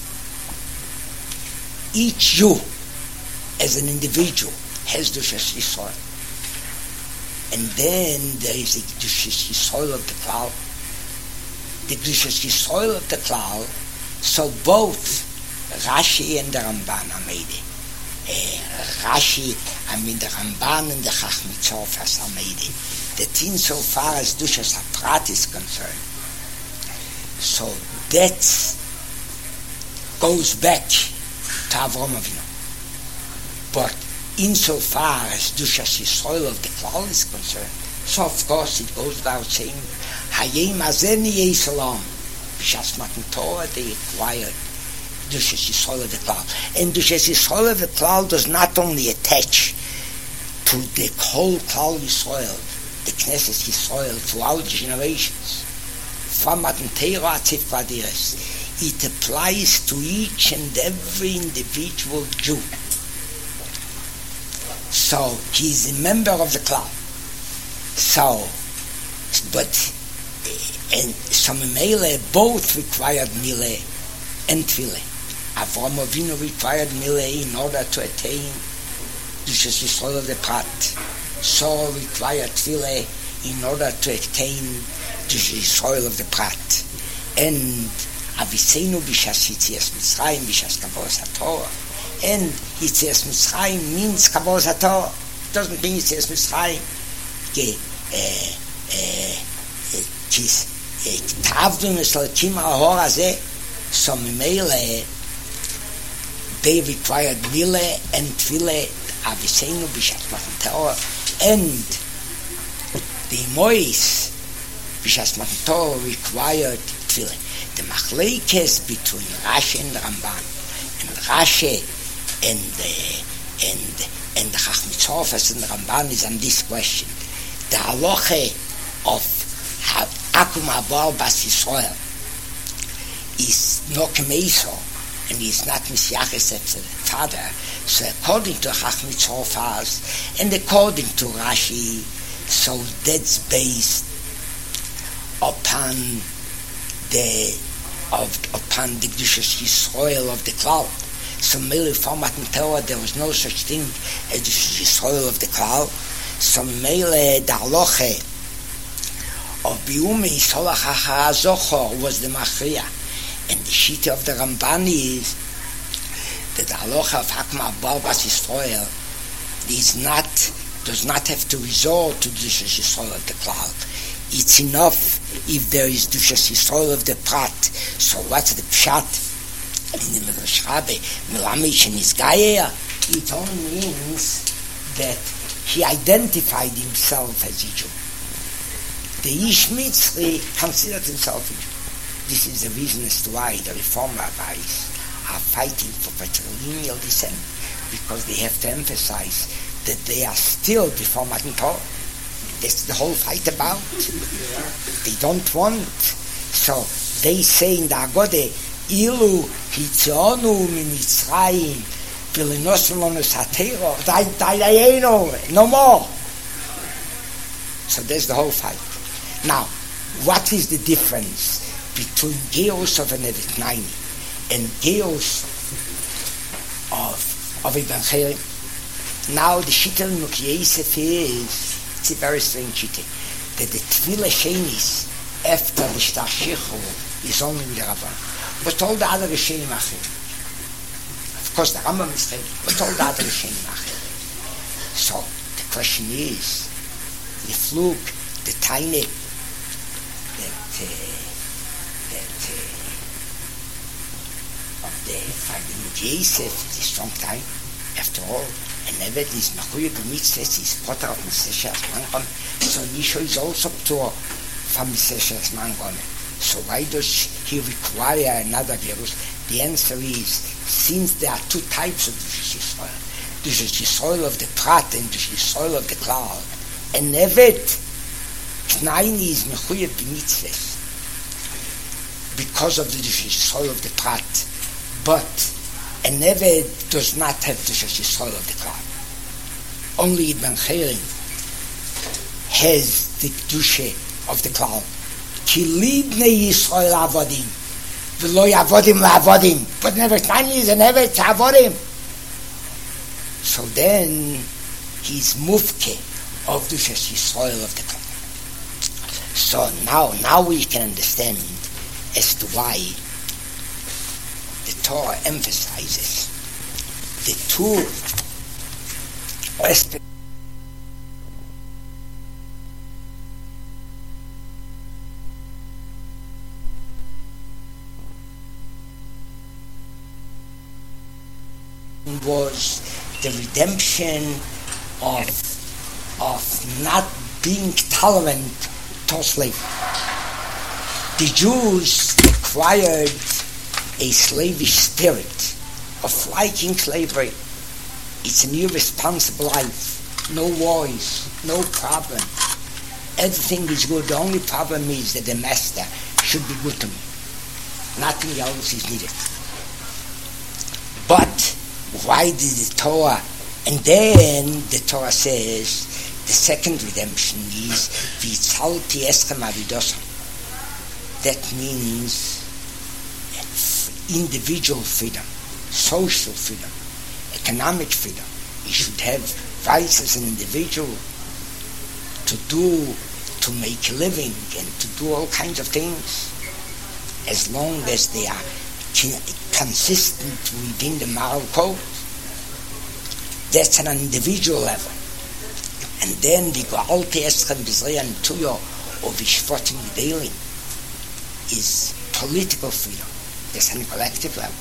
Each Jew, as an individual, has Kedushas Yisrael. And then there is the Kedushas Yisrael of the Klal. The Kedushas Yisrael of the Klal, so both Rashi and the Ramban are made it. Uh, Rashi, I mean the Ramban and the Chach Mitzorfas are made it. That insofar as Kedushas HaPrat is concerned. So that goes back to Avraham Avinu. But insofar as Kedushas Yisrael of the Klal is concerned, so of course it goes without saying, Hayim Azen Yeh Salam, B'shas Matan Torah they acquired Kedushas Yisrael of the Klal. And Kedushas Yisrael of the Klal does not only attach to the whole Klal Yisrael, the Knesset Yisrael, throughout generations, from Matan Torah to Tzivkadiris. It applies to each and every individual Jew. So he is a member of the Klal. So, but and some Mele both required Mile and Tvile. Avraham Avinu required Mile in order to attain Kedushas Yisrael of the Prat. Saul required Tvile in order to attain Kedushas Yisrael of the Prat. And Aviseinu b'shas Yitzias Mitzrayim b'shas Kabbalas HaTorah. And Yitzias Mitzrayim means Kabbalas HaTorah. It doesn't mean Yitzias Mitzrayim. It is Tavdun Esalakim Ahor Hazeh. So Mimele they required Mile and Tvile Aviseinu b'shas Matan Torah. And the Mois b'shas Matan Torah required Tvile. The Machlekes between Rashi and Ramban, and Rashi and the and and the Chach Mitzorfas and the Ramban is on this question. The halacha of Akum Abal Bas Yisrael is no Kemeiso, and he is not Misyaches at the father. So according to Chach Mitzorfas and according to Rashi, so that's based upon the of upon the Kedushas Yisrael of the Klal. So merely from Matan Torah there was no such thing as the Yisrael of the Klal. So merely the halacha of Biumi Solach HaZochor was the Machria, and the shita of the Ramban is that the halacha of Hakma Abal Bas Yisrael is not does not have to resort to the Yisrael of the Klal. It's enough if there is Kedushas Yisrael of the Prat. So what's the Pshat? In the Midrash Rabbe, Milamish and Isgaya, it only means that he identified himself as a Jew. The Ish Mitzri considered himself a Jew. This is the reason as to why the Reform rabbis are fighting for patrilineal descent, because they have to emphasize that they are still before Matan Torah. That's the whole fight about. They don't want. So they say in the Agode, Ilu hitzionu mimitzrayim v'linosonu satero dayayeno, no more. So there's the whole fight. Now, what is the difference between Geos of an Evitnaini and Geos of of Ibn Cherim? Now the Shittel Nuki Yosef is, it's a very strange shittel, that the Tefillah Shenis after the Shtach Shichu is only with the Rabban. But all the other Rishonim Achim, of course the Rambam is taken, but all the other Rishonim Achim. So the question is, the flug, the tiny, that uh, that uh, of the Fagin Yosef is a strong time. After all, and Eved is Machuyev b'mitzvahs is potter of Meseshes Mangom. So Nisho is also to from Meseshes Mangom. So why does he require another Gerus? The answer is, since there are two types of Dushas Yisrael, Dushas Yisrael of the Prat and Dushas Yisrael of the Klal, and Evet Knaini is Mechuyev b'mitzvahs because of the Dushas Yisrael of the Prat, but an Evet does not have Dushas Yisrael of the Klal. Only Ibn Chayrin has the Dusha of the Klal. Ki libnei Yisrael avodim, v'lo yavodim la'avodim. But never Tani is an Evet to avodim. So then he's mufke of Dushas Yisrael of the Klal. So now, now we can understand as to why the Torah emphasizes the two aspects. Was the redemption of of not being tolerant to slavery. The Jews acquired a slavish spirit of liking slavery. It's an irresponsible life. No wars, no problem. Everything is good. The only problem is that the master should be good to me. Nothing else is needed. But why did the Torah? And then the Torah says the second redemption is V'yitzalti eschem avidosam. That means individual freedom, social freedom, economic freedom. You should have rights as an individual to do, to make a living and to do all kinds of things, as long as they are consistent within the moral code. That's an individual level. And then the Go'alti Eschem B'Zriya N'tuyo of Ishvotim Gedelim is political freedom. That's on a collective level.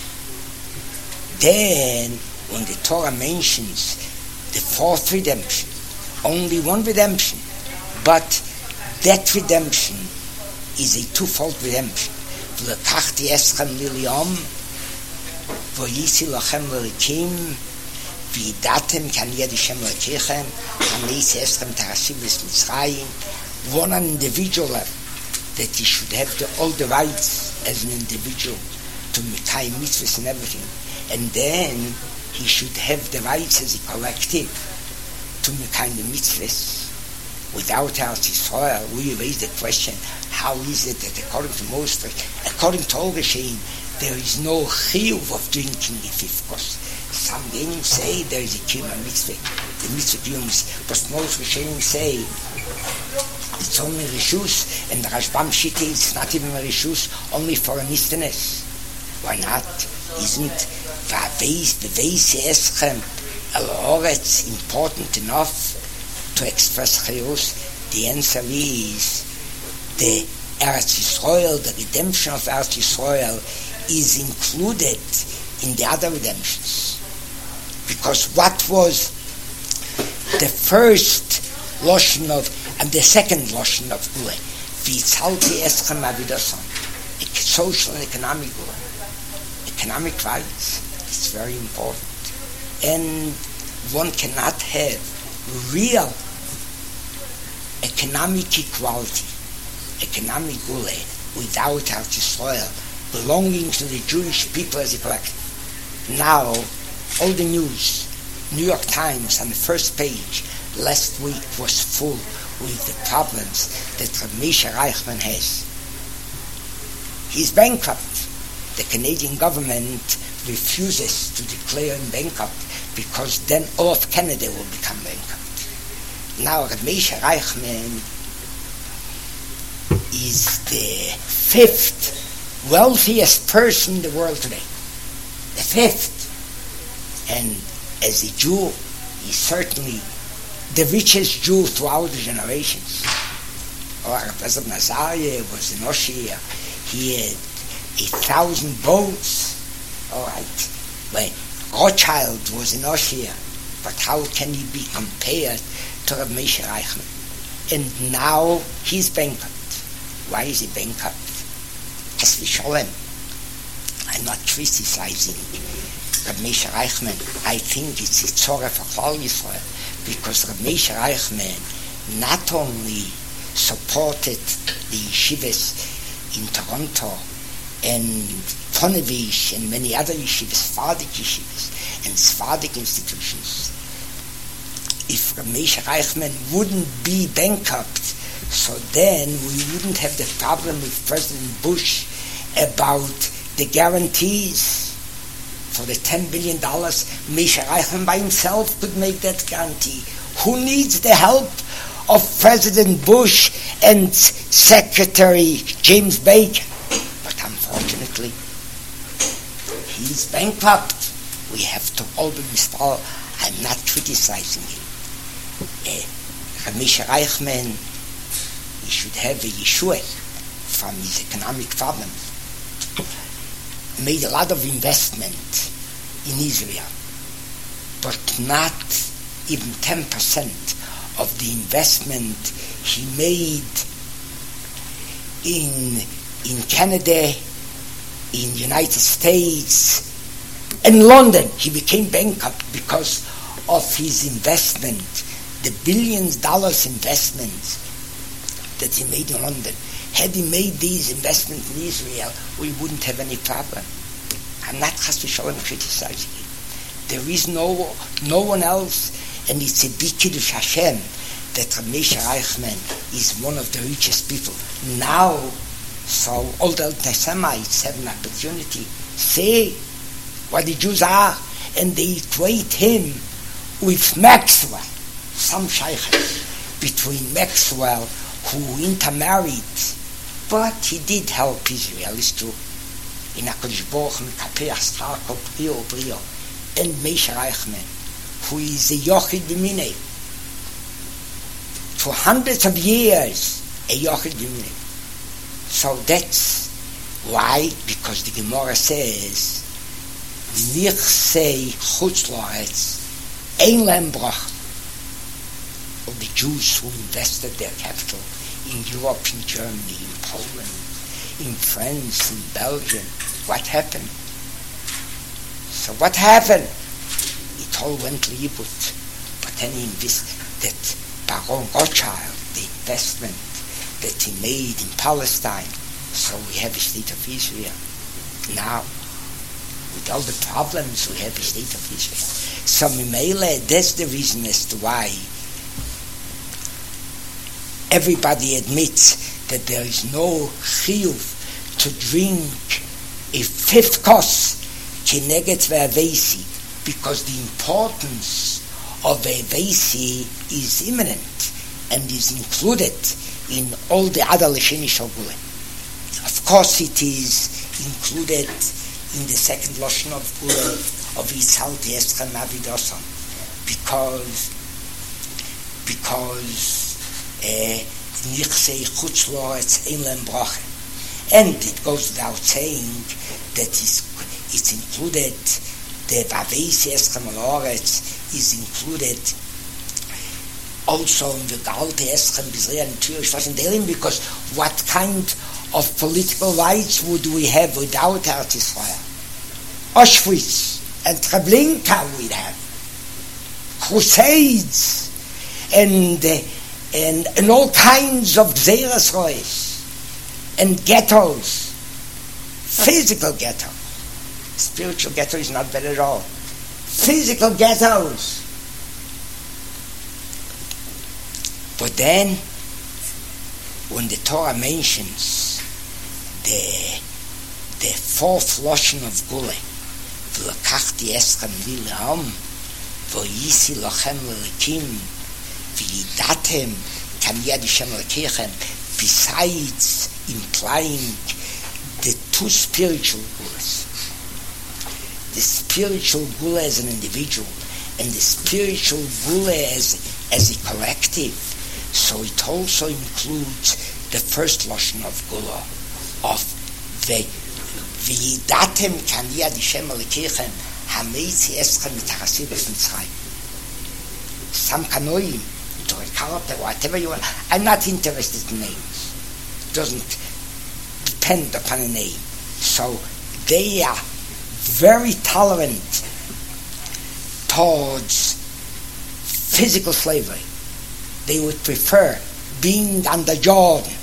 Then, when the Torah mentions the fourth redemption, only one redemption, but that redemption is a twofold redemption. V'lekachti eschem liliyom, v'yisi lachem l'likim, v'yidatem k'ani Hashem l'kechem, v'neisi eschem tarasivus mitzrayim. One on individual level, that he should have the, all the rights as an individual to Mikayim mitzvahs and everything, and then he should have the rights as a collective to Mikayim the mitzvahs. Without Eretz Yisrael, we raise the question: how is it that according to Moshe, according to all Rishonim, there is no chiyuv of drinking the fifth course? Some Rishonim say there is a kiyum mitzvah, the mitzvah kiyums, but most Rishonim say it's only rishus, and the Rashbam Shita is not even a rishus, only for an istanes. Why not? Isn't v'veis eschem el oretz important enough to express chayus? The answer is the Eretz Yisrael, the redemption of Eretz Yisrael is included in the other redemptions. Because what was the first Lashon of, and the second Lashon of Gule, V'yitzalti eschem avidosam, social and economic Gule, economic rights, it's very important. And one cannot have real economic equality, economic Gule, without Eretz Yisrael belonging to the Jewish people as a collective. Now, all the news, New York Times on the first page last week was full with the problems that Moshe Reichman has. He's bankrupt. The Canadian government refuses to declare him bankrupt because then all of Canada will become bankrupt. Now Moshe Reichman is the fifth wealthiest person in the world today. The fifth. And as a Jew, he's certainly the richest Jew throughout the generations. Or President Nazariah was in Oshia. He had a thousand boats. All right. When Rothschild was in Oshia. But how can he be compared to Rav Moshe Reichman? And now he's bankrupt. Why is he bankrupt? As we show him. I'm not criticizing Rav Moshe Reichman. I think it's a tzorah for Klal Yisrael, because Rav Moshe Reichman not only supported the yeshivas in Toronto and Ponevezh and many other yeshivas, Sephardic yeshivas and Sephardic institutions. If Rav Moshe Reichman wouldn't be bankrupt, so then we wouldn't have the problem with President Bush about the guarantees for the ten billion dollars. Moshe Reichman by himself could make that guarantee. Who needs the help of President Bush and Secretary James Baker? But unfortunately, he's bankrupt. We have to hold him misfall. I'm not criticizing him. Uh, Moshe Reichman, he should have a yeshua from his economic problems. Made a lot of investment in Israel, but not even ten percent of the investment he made in in Canada, in the United States, and London. He became bankrupt because of his investment, the billions of dollars investments that he made in London. Had he made these investments in Israel, we wouldn't have any problem. I'm not chas v'sholem criticizing him. There is no no one else, and it's a big kiddush Hashem that Rav Moshe Reichman is one of the richest people. Now, so all the anti-Semites have an opportunity. Say what the Jews are, and they equate him with Maxwell. Some shaykhs between Maxwell, who intermarried, but he did help Israel, it's true. In HaKadosh Baruch Hu, Kapeh Ascharko, Brio, Brio, and Moshe Reichman, who is a Yochid B'minei. For hundreds of years, a Yochid B'minei. So that's why, because the Gemara says, Nichsei Chutz La'aretz, Ein Lehem Bracha. Of the Jews who invested their capital in Europe, in Germany, in Poland, in France, in Belgium. What happened? So what happened? It all went liibut. But then he invested that Baron Rothschild, the investment that he made in Palestine. So we have a state of Israel. Now, with all the problems, we have a state of Israel. So Mimele, that's the reason as to why everybody admits that there is no chiyuv to drink a fifth kos kineged ve'avesi, because the importance of ve'avesi is imminent and is included in all the other lesheni shogule. Of course, it is included in the second lashon of gule of Yitzhalti Eschem Avidoson, because because Nichsei Chutz La'aretz Ein Lehem Bracha. And it goes without saying that it's, it's included, the Vaveisi Eschem La'aretz is included also in the Galte Eschem B'Israel and Turish Vashendelim, because what kind of political rights would we have without Eretz Yisrael? Auschwitz and Treblinka we'd have. Crusades and uh, And, and all kinds of gzeras rois and ghettos, physical ghetto. Spiritual ghetto is not bad at all. Physical ghettos. But then, when the Torah mentions the the fourth lashon of Gule, v'lakachti eschem li le'am, v'yisi lachem l'lekim, v'yidatem kan yad Hashem l'kechem, besides implying the two spiritual gulas. The spiritual gula as an individual and the spiritual gula as, as a collective. So it also includes the first lashon of gula, of the v'yidatem kani ad Hashem Elokeichem hameitzi eschem mitachasivos Mitzrayim. Some kanoim, whatever you want. I'm not interested in names. It doesn't depend upon a name. So they are very tolerant towards physical slavery. They would prefer being under Jordan.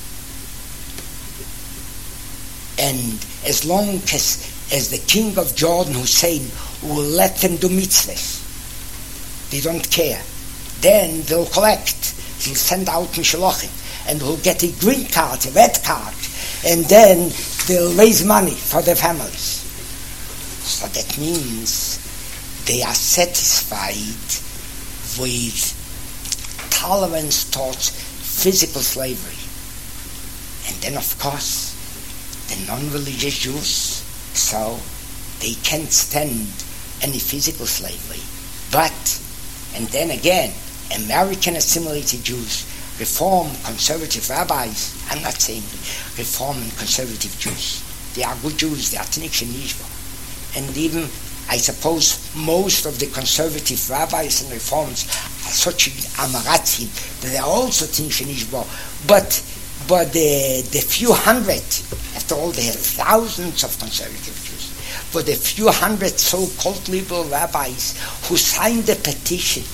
And as long as, as the king of Jordan, Hussein, will let them do mitzvahs, they don't care. Then they'll collect. He'll send out Mishlochim, and he'll get a green card, a red card, and then they'll raise money for their families. So that means they are satisfied with tolerance towards physical slavery. And then, of course, the non-religious Jews, so they can't stand any physical slavery. But, and then again, American assimilated Jews, Reform, conservative rabbis, I'm not saying Reform and conservative Jews. They are good Jews, they are Tnik Shenishba. And even, I suppose, most of the conservative rabbis and Reforms are such Amaratzim that they are also Tnik Shenishba. But, but the, the few hundred, after all, there are thousands of conservative Jews, but the few hundred so-called liberal rabbis who signed the petition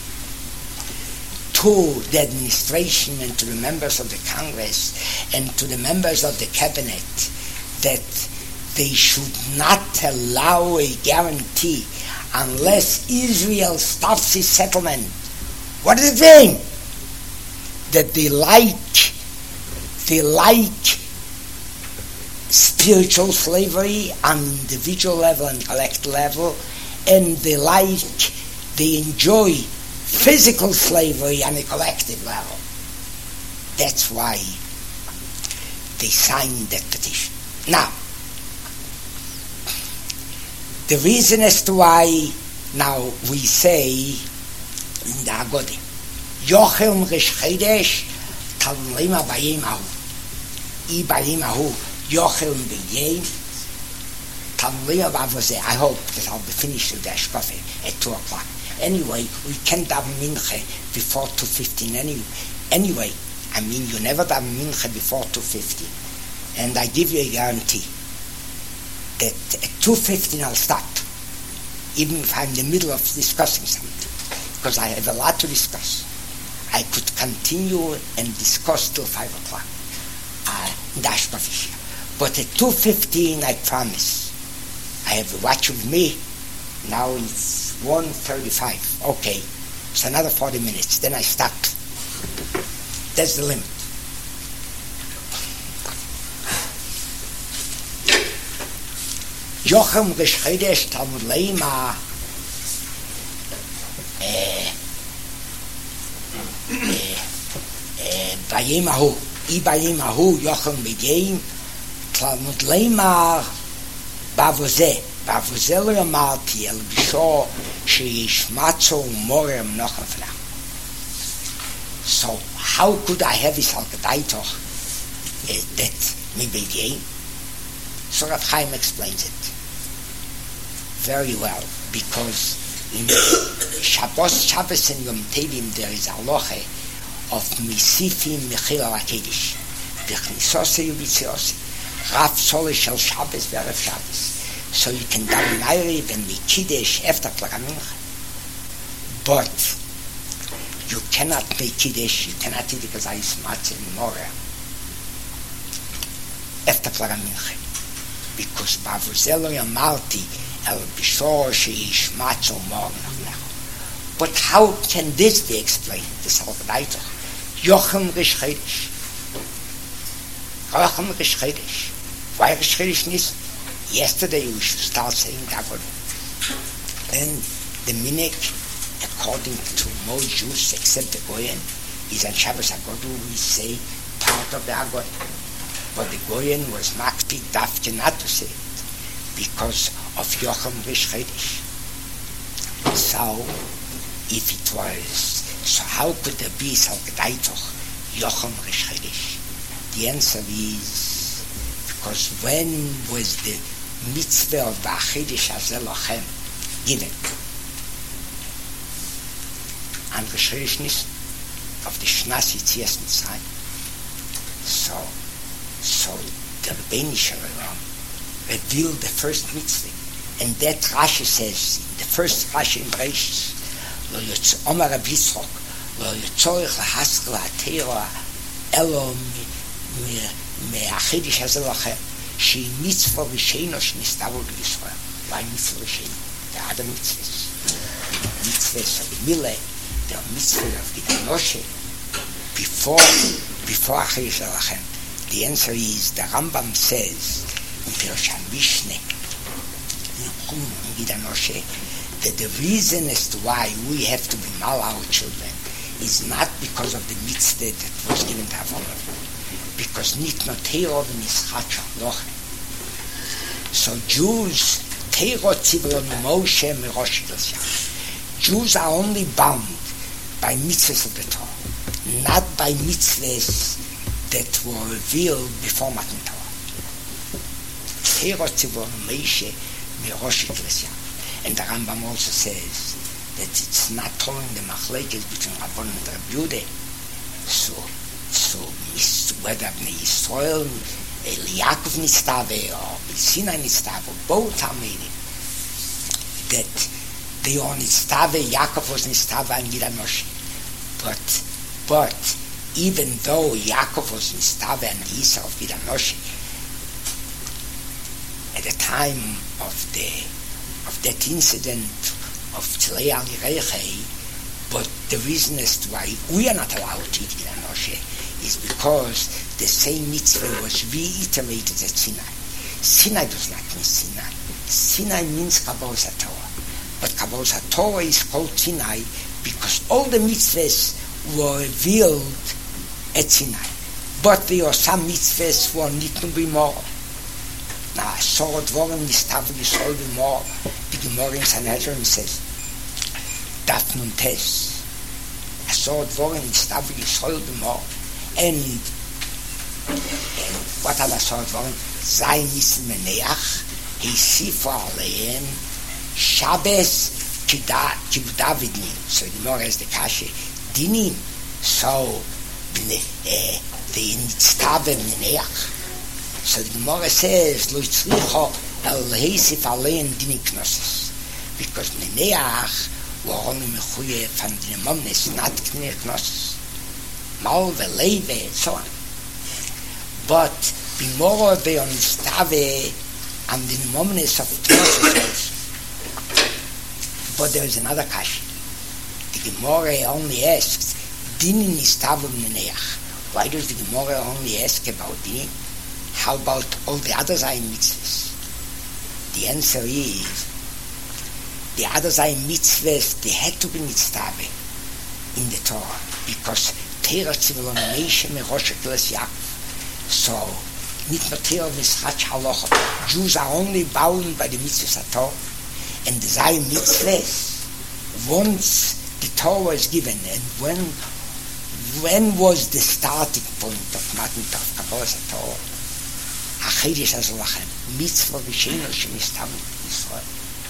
to the administration and to the members of the Congress and to the members of the cabinet that they should not allow a guarantee unless Israel stops its settlement. What is it saying? That they like, they like spiritual slavery on individual level and collective level, and they like, they enjoy physical slavery on a collective level. That's why they signed that petition. Now, the reason as to why now we say in the Agode, Yochel Mrish Chedesh Talmima Bayim Ahu, I Bayim Ahu Yochel Mriyim Talmima Bavose. I hope that I'll be finished with the Ashkafe at two o'clock. Anyway, we can't have minche before two fifteen. Anyway, anyway, I mean, you never have minche before two fifteen. And I give you a guarantee that at two fifteen I'll stop, even if I'm in the middle of discussing something, because I have a lot to discuss. I could continue and discuss till five o'clock. Uh, but at two fifteen, I promise. I have a watch with me. Now it's one thirty-five. Okay, it's another forty minutes. Then I stop. That's the limit. Yochem Rishchedesh Talmud Leima Bayim Ahu I Bayim Ahu Yochem B'Yim Talmud Leima Bavozeh Bavozeh Lo Yamarti El B'Sho Sheyishmatzo Morem Nochem Fnach. So how could I have this Al-Qadaitoch that Mi B'Yim? So Rav Chaim explains it very well, because in Shabbos, Shabbos and Yom Tovim there is a halacha of Misifim Mechil Al HaKedesh B'chnisosei U'B'tziosei Rav Soleh Shel Shabbos V'Erev Shabbos. So you can daven Erev and Mikiddush after Plaga Mincha, but you cannot make Kiddush, you cannot eat because I is matzah and moreh after Plaga Mincha, because Bavuzelo Yamalti El Bishor Sheish Matzo Moreh. But how can this be explained? This whole Gedaita. Yochem Rish Chedesh. Yochem Rish Chedesh. Why Rish Chedesh Nis? Yesterday we should start saying Agod. And the minik, according to most Jews except the Goyen, is on Shabbos Agod we say part of the Agod. But the Goyen was makpid dafke not to say it because of Yochem Rish Chedesh. So, if it was, so how could there be so gedaitoch Yochem Rish Chodesh? The answer is because when was the mitzvah of the Chodesh Hazeh Lochem given? And Rish Chodesh Nisan of the Shnas Yitzias Mitzrayim. So, so the Rebbeinu Shalom revealed the first mitzvah, and that Rashi says, the first Rashi in Bereshis, Lo Yotz Omar Rav Yitzchok, Lo Yotzorich Lahaskel HaTeira Elo MeHaChodesh Hazeh Lochem, Shehi Mitzvah Risheno Shenistavru B'Yisrael. Why Mitzvah Risheno? The other mitzvahs, mitzvahs of the Mileh, the mitzvah of the Moshe, before before Chodesh Lochem. The answer is the Rambam says in Pirush HaMishneh in Chum Gid Moshe that the reason as to why we have to be mal our children is not because of the mitzvah that was given to Avraham, because nit no teirov nischach lochem. So Jews teirot tzivlon Moshe merosh Yosef. Jews are only bound by mitzvahs of the Torah, not by mitzvahs that were revealed before Matan Torah. Teirot tzivlon Moshe merosh Yosef. And the Rambam also says that it's not telling the machlekes between Rabban and Rabbi Yehuda. So, so whether Bnei Yisrael, Yaakov Nistave, or Sinai Nistave, both are meaning that they are Nistave, Yaakov was Nistave, and Gid Moshe. But, but even though Yaakov was Nistave and Esau of Gid Moshe, at the time of the of that incident of Tzlei Al Yireichei, but the reason as to why we are not allowed to eat Gid Moshe is because the same mitzvah was reiterated at Sinai. Sinai does not mean Sinai. Sinai means Kabbalas HaTorah. But Kabbalas HaTorah is called Sinai because all the mitzvahs were revealed at Sinai. But there are some mitzvahs who are nitnu b'morah. Now, Sorot Dvorim Nistavu Yisrael b'morah. The Gemara in Sanhedrin says, Daf Nun Tes, Sorot Dvorim Nistavu Yisrael b'morah. And, and what are the Sorot Dvorim? Zayin Nisim Meneach, Hisifu Aleim, Shabbos Kibudavidnim. So the Gemara has the Kasha, Dinim. So, the Nitztave Meneach. So the Gemara says, Lo Yitzlicho El Heisif Alein Dini Knosses. Because Meneach were only Mechuye from the Momnes, not Knir Knosses. Malve, Leve, and so on. But Bimoro they on Stave and the Momnes of Knosses. But there is another Kashi. The Gemara only asks, Dini Nistavu Meneach. Why does the Gemara only ask about Dini? How about all the other Zayin mitzvahs? The answer is, the other Zayin mitzvahs, they had to be mitzvah in the Torah, because Teira Tzivlon Moshe Merosh Yaakov. So, nit no Teira Mischach Halacha. Jews are only bound by the mitzvahs of Torah, and the Zayin mitzvahs, once the Torah was given, and when when was the starting point of Matan Torah, Kabbalas Torah? HaChodesh Hazeh Lochem, mitzvah Risheno Shenistavru B'Yisrael.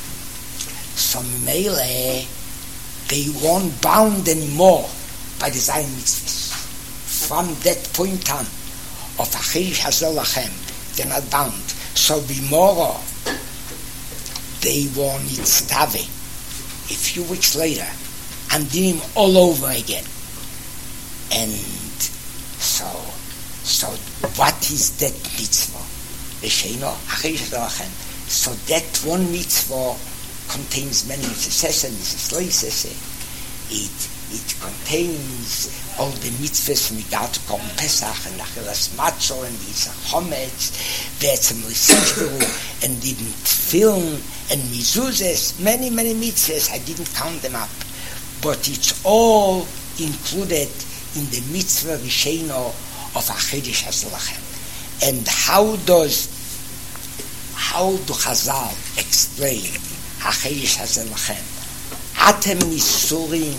So Mele, they weren't bound anymore by the Zayin mitzvahs. From that point on of HaChodesh Hazeh Lochem, they're not bound. So Bimoro, they were Nitztave a few weeks later, and did him all over again. And so, so what is that mitzvah? Risheno, HaChodesh Hazeh Lochem. So that one mitzvah contains many mitzvahs, and it it contains all the mitzvahs from Midat Korban Pesach and Achilas Matzah and Yisach Chometz, Ve'etzem L'Sishberu, and even film and Mizuzes, many many mitzvahs. I didn't count them up, but it's all included in the mitzvah Risheno of HaChodesh Hazeh Lochem. And how does how do Chazal explain HaChodesh Hazeh Lochem atem nisurim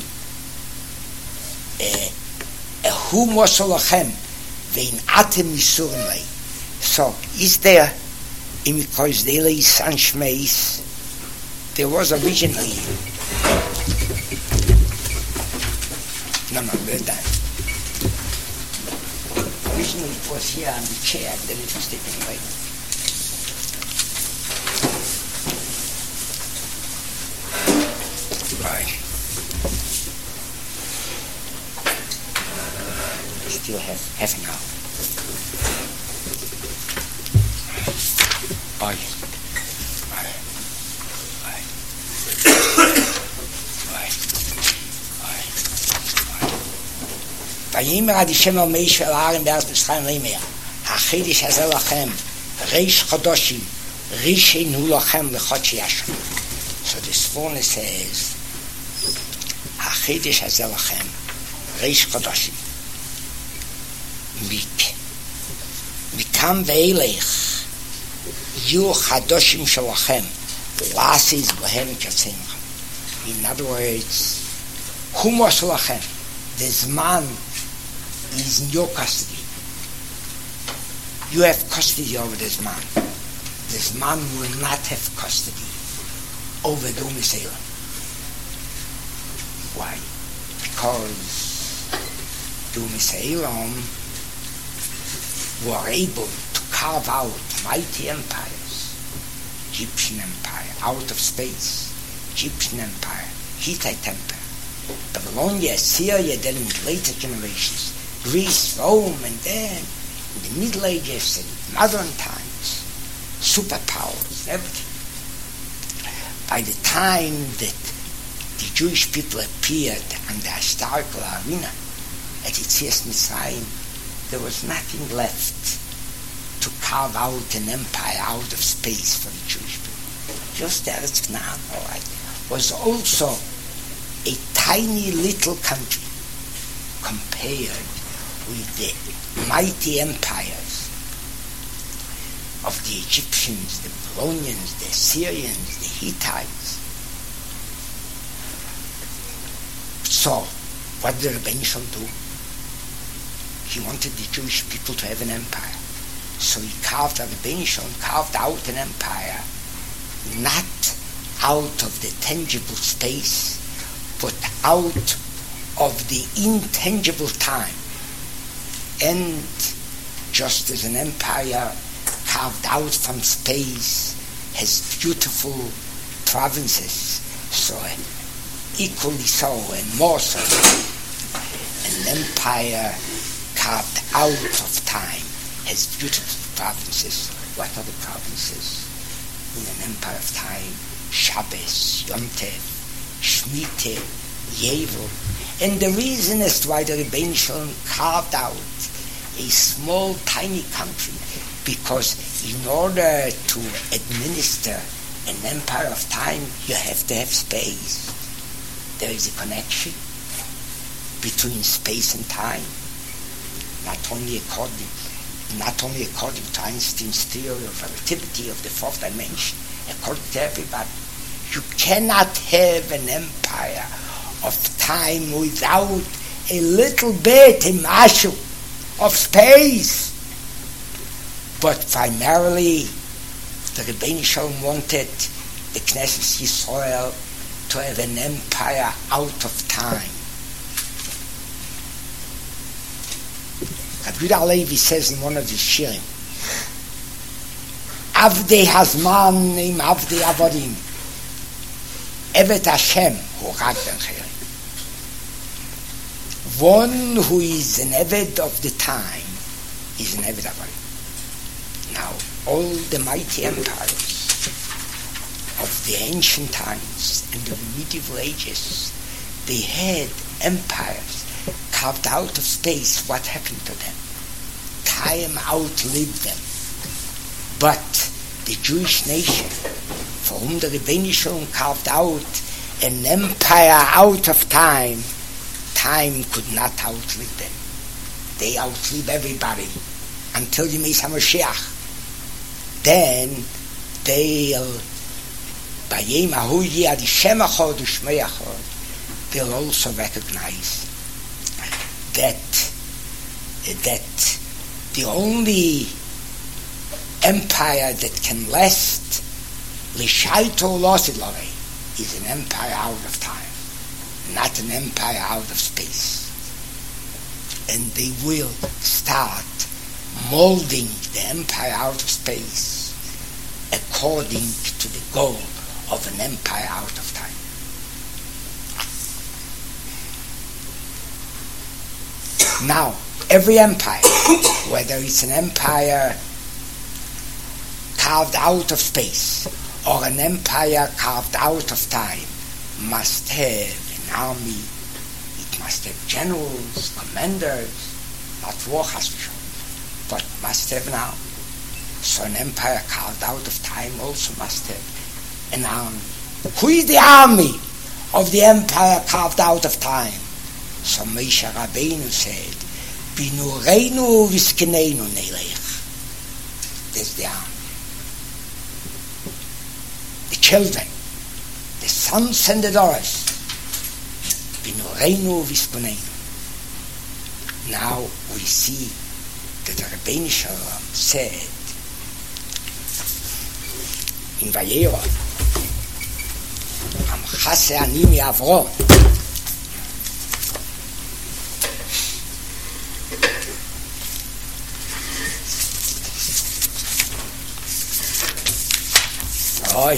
hu mosolachem vein atem nisurim lei. So, is there in because they lay san shmeis, there was originally no no we're done. Originally it was here on the chair, then it was taken away. Right. We still have half an hour. Aye. Aye. Aye. Aye. Aye. Vayimer ad Hashem al Moshe el Aaron be'eretz Mitzrayim leimer, ha'chidish hazeh lachem, reish chodoshim, risheinu lachem lechodshi Hashem. So this Sforno says, ha'chidish hazeh lachem, reish chodoshim, mik, mikam ve'elech, you chadoshim shalachem, lasis bohem katzimchem. In other words, humos lachem, the zman is in your custody. You have custody over the zman. The zman will not have custody over the umiselam. Why? Because the umiselam were able to carve out mighty empires. Egyptian Empire, out of space. Egyptian Empire, Hittite Empire, Babylonia, Syria, then in later generations, Greece, Rome, and then in the Middle Ages and modern times, superpowers, everything. By the time that the Jewish people appeared on the historical arena at Yetzias Mitzrayim, there was nothing left to carve out an empire out of space for the Jewish people. Just Eretz Canaan, all right, was also a tiny little country compared with the mighty empires of the Egyptians, the Babylonians, the Assyrians, the Hittites. So, what did Rebbeinu Shalom do? He wanted the Jewish people to have an empire. So he carved, Rebbeinu Shalom carved out an empire, not out of the tangible space, but out of the intangible time. And just as an empire carved out from space has beautiful provinces, so equally so and more so, an empire carved out of time has beautiful provinces. What are the provinces in an empire of time? Shabbos, Yom Tov, Shemitah, Yovel. And the reason as to why the Rebbeinu Shalom carved out a small, tiny country, because in order to administer an empire of time, you have to have space. There is a connection between space and time, not only according, not only according to Einstein's theory of relativity of the fourth dimension, according to everybody. You cannot have an empire of time without a little bit, a mashu, of space. But primarily, the Rebbeinu Shalom wanted the Knesset Yisrael to have an empire out of time. Rabbi Yehuda Halevi says in one of his shirim, Avdei Hazman im Avdei Avodim, Evet Hashem hu rak ben. One who is an Eved of the time is an Eved Avodim. Now, all the mighty empires of the ancient times and the medieval ages, they had empires carved out of space. What happened to them? Time outlived them. But the Jewish nation, for whom the Rebbeinu Shalom carved out an empire out of time, time could not outlive them. They outlive everybody until Yemei HaMashiach. Then they'll by Yom HaHoyi Ad Shem Echad U'Shmei Echad, they'll also recognize that that the only empire that can last L'Shaito Losidlore is an empire out of time, not an empire out of space. And they will start molding the empire out of space according to the goal of an empire out of time. Now, every empire, whether it's an empire carved out of space or an empire carved out of time, must have an army. It must have generals, commanders, not war chas, but must have an army. So an empire carved out of time also must have an army. Who is the army of the empire carved out of time? So Moshe Rabbeinu said, Binureinu v'skeneinu neilech. That's the army. The children, the sons and the daughters, Binureinu v'skeneinu. Now we see that the Rebbeinu Shalom said in Vayera, Am chase ani mi Avrom. Oi.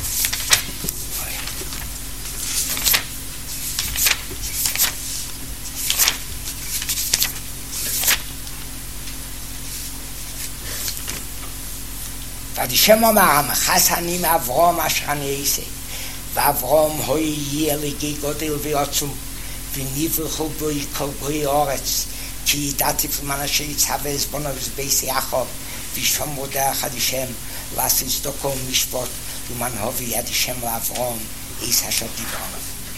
והשם אומר, המחס אני מאברום אשר אני אעשה. ואברום הוי יהיה לגי גודל ועצום, ונברכו בו כל גוי אורץ, כי ידעתי פלמן אשר יצהווה עזבונו ובייס יעקב, וישמרו דרך עד השם, לעשות צדקה ומשפט, למען הובי יד השם לאברום, איס אשר דיברנו.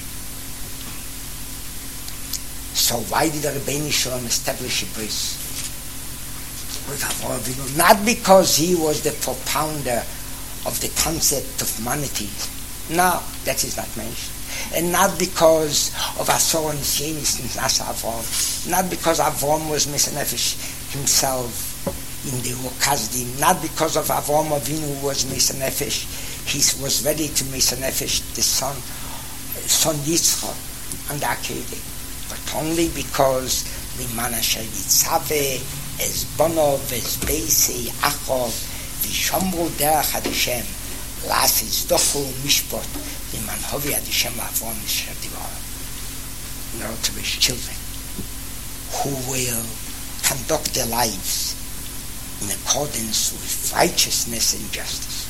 So why did the Rebbeinu Shalom establish a bris with Avraham Avinu? Not because he was the propounder of the concept of monotheism. No, that is not mentioned. And not because of Asor and Nisyenis and Nasa Avraham. Not because Avraham was Mesanefesh himself in the Ukazdim. Not because of Avraham Avinu who was Mesanefesh. He was ready to Mesanefesh the son, son Yitzchak and the Akedah. But only because Liman Asher Yitzhave es Bono ves Beisi Achov v'Shomru derech Ad Hashem La'asit Tzedakah u'Mishpat Liman Hovi Ad Hashem La'avrom Asher Divrei. In order to raise children who will conduct their lives in accordance with righteousness and justice.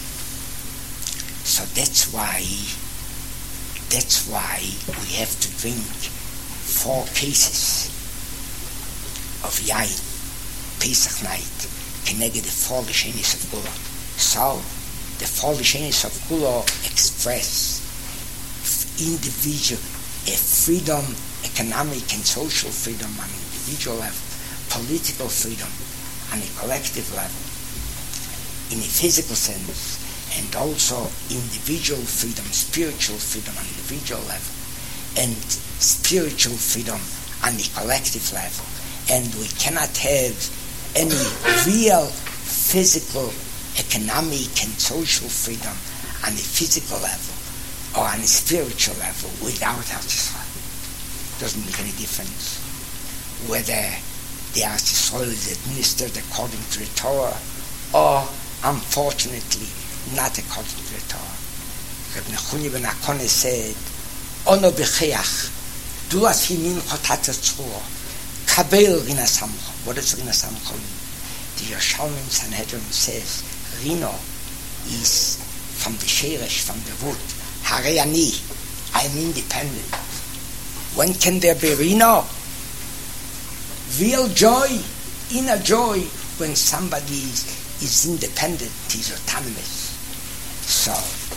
So that's why that's why we have to drink four cases of yain, Pesach night, connected the four Lishenis of Gula. So, the four Lishenis of Gula express individual, a freedom, economic and social freedom on an individual level, political freedom on a collective level, in a physical sense, and also individual freedom, spiritual freedom on an individual level, and spiritual freedom on the collective level. And we cannot have any real physical, economic and social freedom on the physical level or on the spiritual level without Eretz Yisrael. Doesn't make any difference whether the Eretz Yisrael is administered according to the Torah or, unfortunately, not according to the Torah. Rabbi Nechuni ben Akone said, Ono b'cheach, du as himin chotat tzur, kabel rina samcha. What does rina samcha mean? The Yerushalmi Sanhedrin says, Rino is from the sheresh, from the root. Harei ani, I am independent. When can there be Rino? Real joy, inner joy, when somebody is, is independent, is autonomous. So,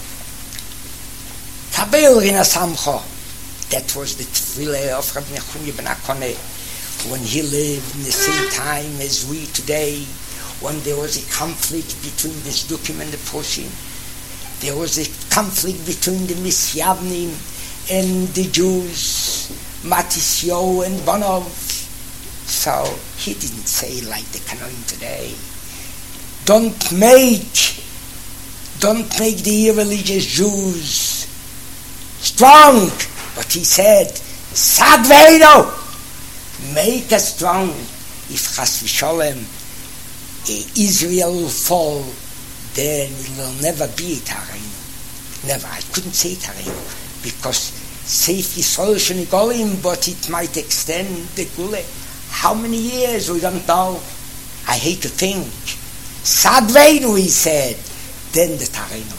Kabel Rina Samcha, that was the tefillah of Rabbi Nechuni ben Akone when he lived in the same time as we today, when there was a conflict between the Tzdukim and the Prushim. there was a conflict between the Misyavnim and the Jews, Matisyo and Bonov. So he didn't say like the canon today, don't make, don't make the irreligious Jews strong. But he said, Sadveino, make us strong. If Chas v'Sholem, Israel will fall, then it will never be a Tareinu. Never. I couldn't say Tareinu, because Seif Yisrael Shenigolim, but it might extend the Gule. How many years? We don't know. I hate to think. Sadveinu, he said. Then the Tareinu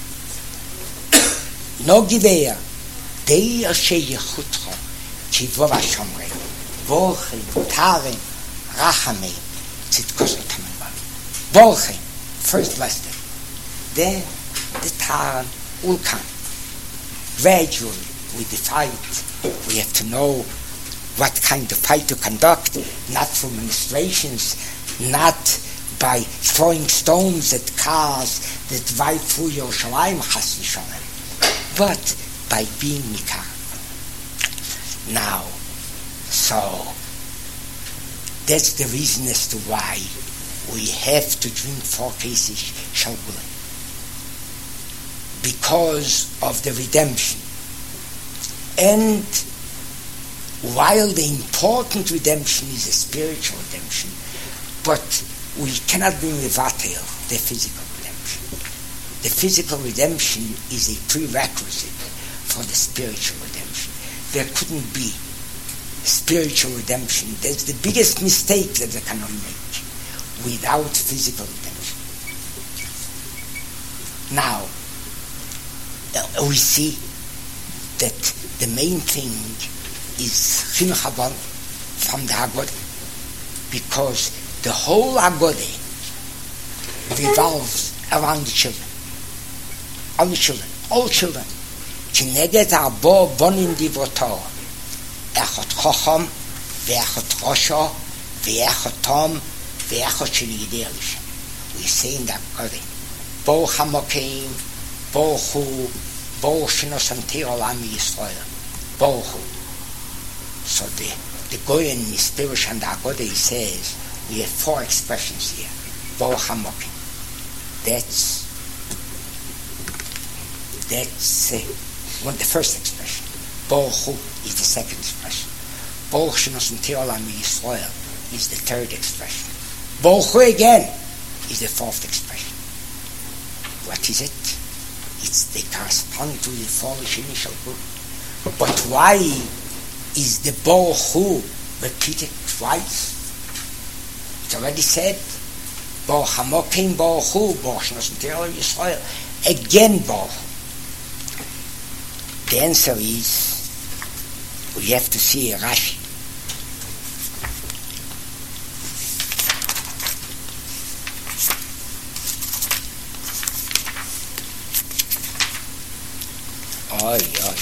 come. No Gibeah. Deir Sheyechutcho, Kivor HaShomrei, Volchim, Tarim, Rachamim, Tzidkos V'Tamim. Volchim, first blessed. Then the Tarim will come. Gradually, with the fight, we have to know what kind of fight to conduct, not through ministrations, not by throwing stones at cars that drive through Yerushalayim, Chas v'Sholem, but by being Mikar. Now, so that's the reason as to why we have to drink four cases Shalgulin, because of the redemption. And while the important redemption is a spiritual redemption, but we cannot be mevatel the physical redemption. The physical redemption is a prerequisite for the spiritual redemption. There couldn't be spiritual redemption. That's the biggest mistake that they cannot make, without physical redemption. Now, uh, we see that the main thing is Chinuch Habal from the Haggadah, because the whole Haggadah revolves around the children. All the children, all children. Kineged Abo Bonim Divoto, Echot Chochom, Ve'echot Rosho, Ve'echot Tom, Ve'echot Shenigidelish. We say in the Haggadah, Bo Chamokim, Bo Hu, Bo Shinosantir Olam Yisrael, Bo Hu. So the, the Goyen Mispirish and the Haggadah, he says, we have four expressions here. Bo Chamokim. That's, that's uh, one, the first expression. Bo Hu is the second expression. Bo Shinosantir Olam Yisrael is the third expression. Bo Hu again is the fourth expression. What is it? It's the corresponding to the foolish initial group. But why is the Bo Hu repeated twice? It's already said, Bo Chamokim, Bo Hu, Bo Shnosantir Olam Yisrael. Again, Bo Hu. The answer is, we have to see a Rashi. Oy, oy.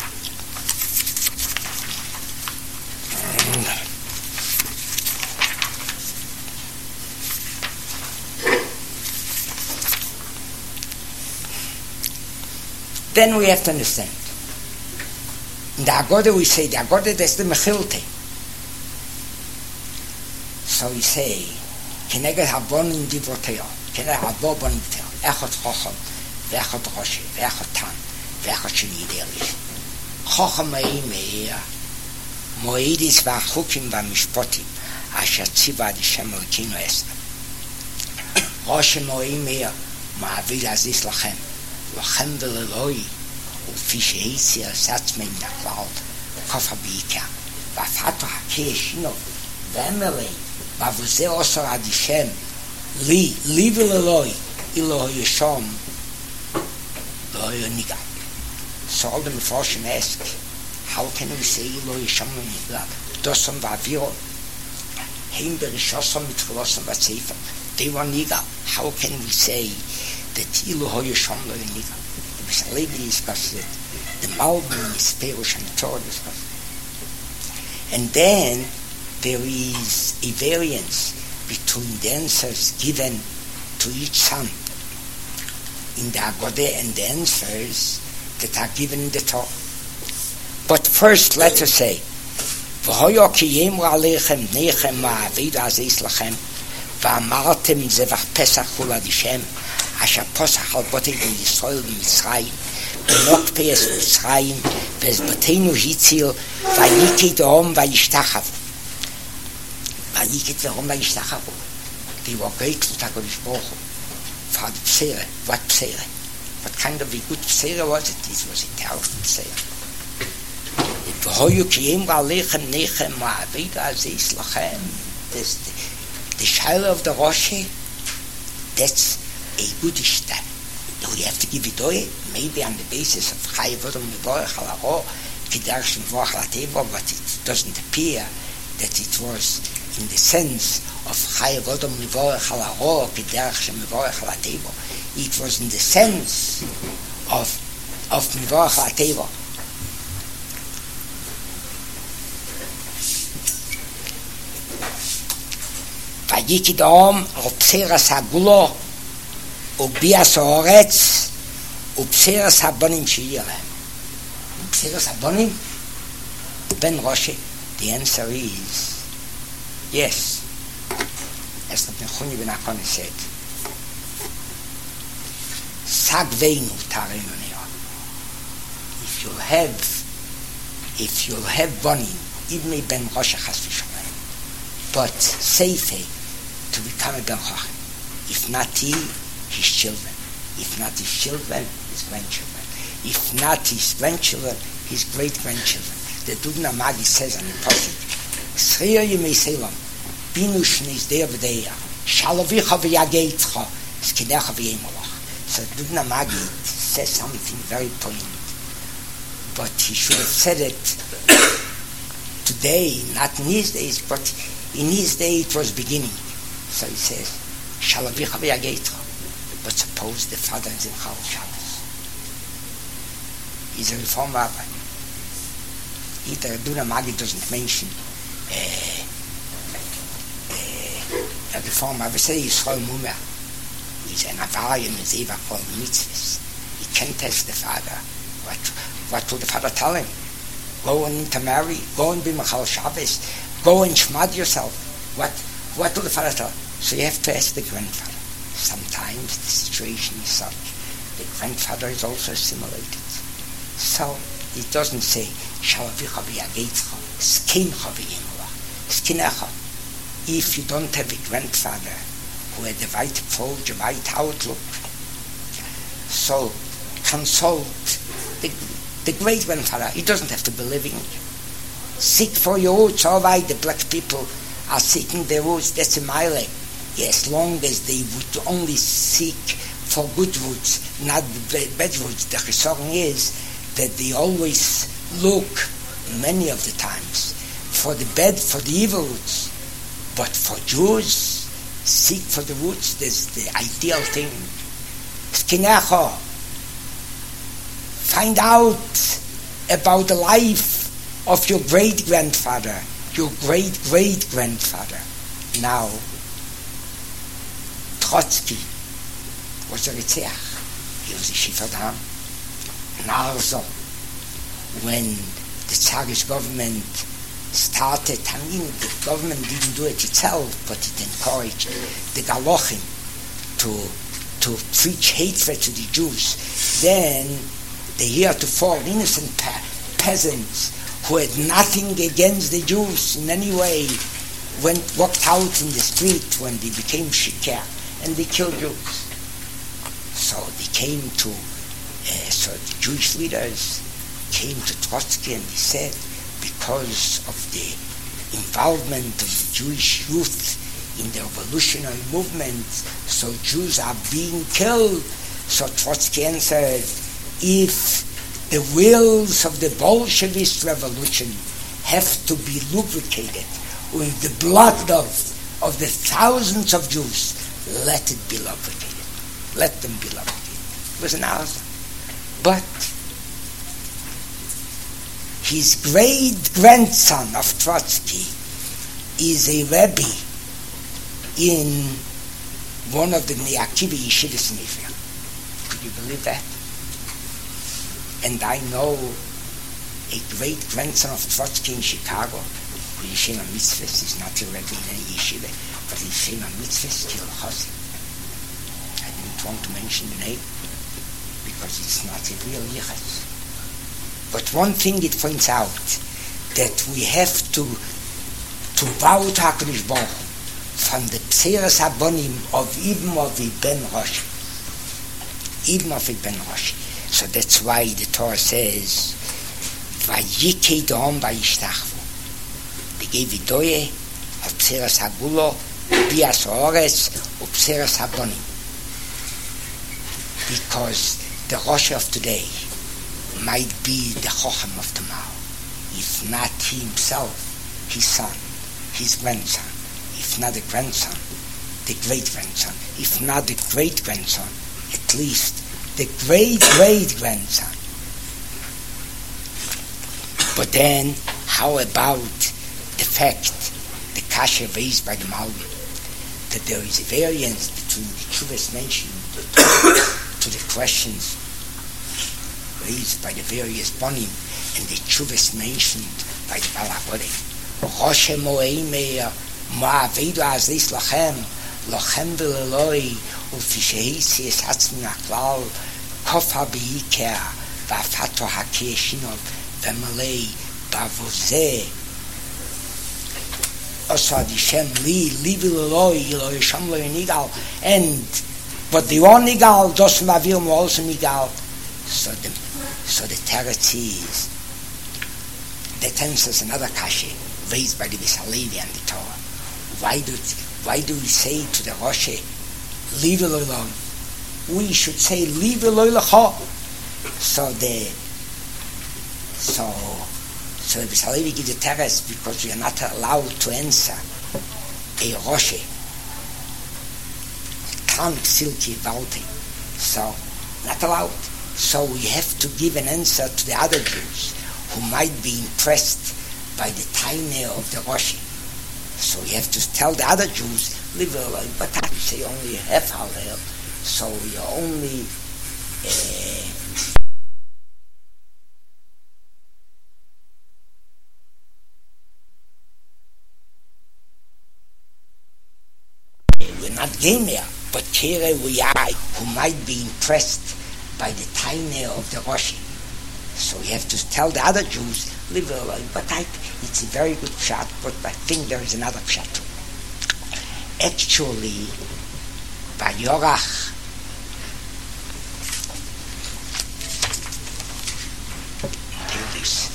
Then we have to understand. In the Haggadah we say, the Haggadah that's the Mechilte. So we say, Keneged Habonim Divroteo, Keneged Habonim Divroteo, Echot Chochom, Ve'echot Roshi, Ve'echot Tan, Ve'echot Shenigidelish. Chochom Mei Meir, Moedis V'achukim V'amishpotim, Asher Tziva Ad Hashem Elokeinu Esra. Roshi Mei Meir, Ma'avil Aziz Lachem, Lachem V'Eloi, וכפי שהציא הסץ מן הכלל כופה בעיקר והפתו הקה שינו ואמר לי ובזה עושר עד השם לי, לי וללוי אילו ישום לא יניגע. So all the Mefarshim ask, how can we say אילו ישום לא יניגע? דוסם ואווירו הם ברשוסם מתחילוסם בצפר they were niga. How can we say that אילו ישום לא יניגע? The Levi discussed it, the Malbim is Perush and the Torah discussed it. And then there is a variance between the answers given to each son. in the Agoda and the answers that are given in the Torah. But first, let us say, V'hoyo ki yemru aleichem neichem ma'avidu azis lachem v'amartem zevach pesach hula dishem asher posach al botei v'yisrael v'mitzrayim v'nok peyes mitzrayim v'ezbatenu hitzil v'yikid om v'yishtachav v'yikid om v'yishtachav. They were grateful to HaKadosh Baruch Hu for the psera. What psera? What kind of a good psera was it? It was a terrible psera. V'hoyu ki yemru aleichem neichem ma'avidu azis lachem. The Shaila of the Roshi, that's a good ishtar. Do we have to give it away? Maybe on the basis of Chai Vodom Mivorech Al Haro, Kidersh Mivorech Al Teva, but it doesn't appear that it was in the sense of Chai Vodom Mivorech Al Haro, Kidersh Mivorech Al Teva. It was in the sense of of Mivorech Al Teva. Vayikid om al pseras hagula ubias haaretz upseras habonim sheyirem. Pseras habonim ben Roshi. The answer is yes. As the Nechuni ben Akon said, Sagveinu tarenu neo. If you'll have, if you'll have bonim, even ben Roshi chas v'sholem, but seife to become a Ben Chacham. If not he, his children. If not his children, his grandchildren. If not his grandchildren, his great-grandchildren. The Dubna Magi says on the Pasuk, S'chir yimei selam, binu shneis deya v'deya, shalavicha v'yageitcha, s'kinecha v'yemolach. So Dubna Magi says something very poignant. But he should have said it today, not in his days, but in his day it was beginning. So he says, Shalavicha v'yageitcha. But suppose the father is in Chal Shabbos. He's a Reform rabbi. Either Duna Magi doesn't mention uh, uh, a Reform rabbi. Say Yisrael Mumer. He's an Avarian Mezeva called Mitzvahs. He can't test the father. What, what will the father tell him? Go and intermarry. Go and be Machal Shabbos. Go and shmad yourself. What, what will the father tell him? So you have to ask the grandfather. Sometimes the situation is such. The grandfather is also assimilated. So it doesn't say, Shalavicha v'yageitcha, skincha v'yimla, skinecha. If you don't have a grandfather who had the right approach, the right outlook, so consult the, the great-grandfather. He doesn't have to be living. Seek for your roots. All right, the black people are seeking their roots. That's a mile. As long as they would only seek for good roots, not bad roots. The chesron is that they always look, many of the times, for the bad, for the evil roots. But for Jews, seek for the roots. That's the ideal thing. Skinecha. Find out about the life of your great-grandfather, your great-great-grandfather. Now, Trotsky was a Ritzeach. He was a Shifadam. Now also, when the Tsarish government started, I mean, the government didn't do it itself, but it encouraged the Galochim to, to preach hatred to the Jews. Then the heretofore innocent pe- peasants who had nothing against the Jews in any way went walked out in the street when they became shikar, and they killed Jews. So they came to, uh, so the Jewish leaders came to Trotsky and they said, because of the involvement of the Jewish youth in the revolutionary movement, so Jews are being killed. So Trotsky answered, if the wheels of the Bolshevist revolution have to be lubricated with the blood of, of the thousands of Jews, let it be lubricated. Let them be lubricated. It was an answer. But his great-grandson of Trotsky is a Rebbe in one of the Bnei Akiva yeshivas in Israel. You believe that? And I know a great grandson of Trotsky in Chicago, who Yeshiva Mitzvahs is not a Rebbe in any yeshiva, but Yeshiva Mitzvahs till Chosim. I didn't want to mention the name because it's not a real yichas. But one thing it points out, that we have to to bow to HaKadosh Baruch Hu from the Pseres Abonim of even of the Ben Rosh. Even of the Ben Rosh. So that's why the Torah says, Vayikei Dohom Vayishtachvu. They gave Vidoye of Pseres Hagulo, Bias Ores, of Pseres Abonim. Because the Rosh of today might be the Chochem of tomorrow. If not he himself, his son, his grandson. If not the grandson, the great-grandson. If not the great-grandson, at least the great-great-grandson. But then, how about the fact, the kasha raised by the Malbim, that there is a variance between the Chuvas mentioned to the questions raised by the various Bonim and the Chuvas mentioned by the Balabodeh. Rosh Moei Meir, Mo'avidu Aziz Lachem, Lachem V'Leloi, Ufisheisi Es Hatzmi Aklal, Kofa B'Yikea, V'Afato Hakei Shinov, V'Malei, B'Avozeh, Osad Yishem Li, Li V'Leloi, Eloi Sham Lo Yinigal, and but the one Nigal, Dosum Avil Mo also Nigal. So the, so the teretz is, that answers another kasha raised by the Bisalevi and the Torah. Why do why do we say to the Rosh, leave it alone? We should say leave it alone. So the so so the Bisalevi gives the teretz because we are not allowed to answer a Rosh. Can't silky valte. So not allowed. So we have to give an answer to the other Jews who might be impressed by the tiny of the Rosh. So we have to tell the other Jews, live alone, but I say only half Hallel, so we are only uh, we're not gamer, but Kere we are, who might be impressed by the tiny of the Rosh. So we have to tell the other Jews, live alone. But I, it's a very good shot, but I think there is another shot too. Actually, by Yorach, do this.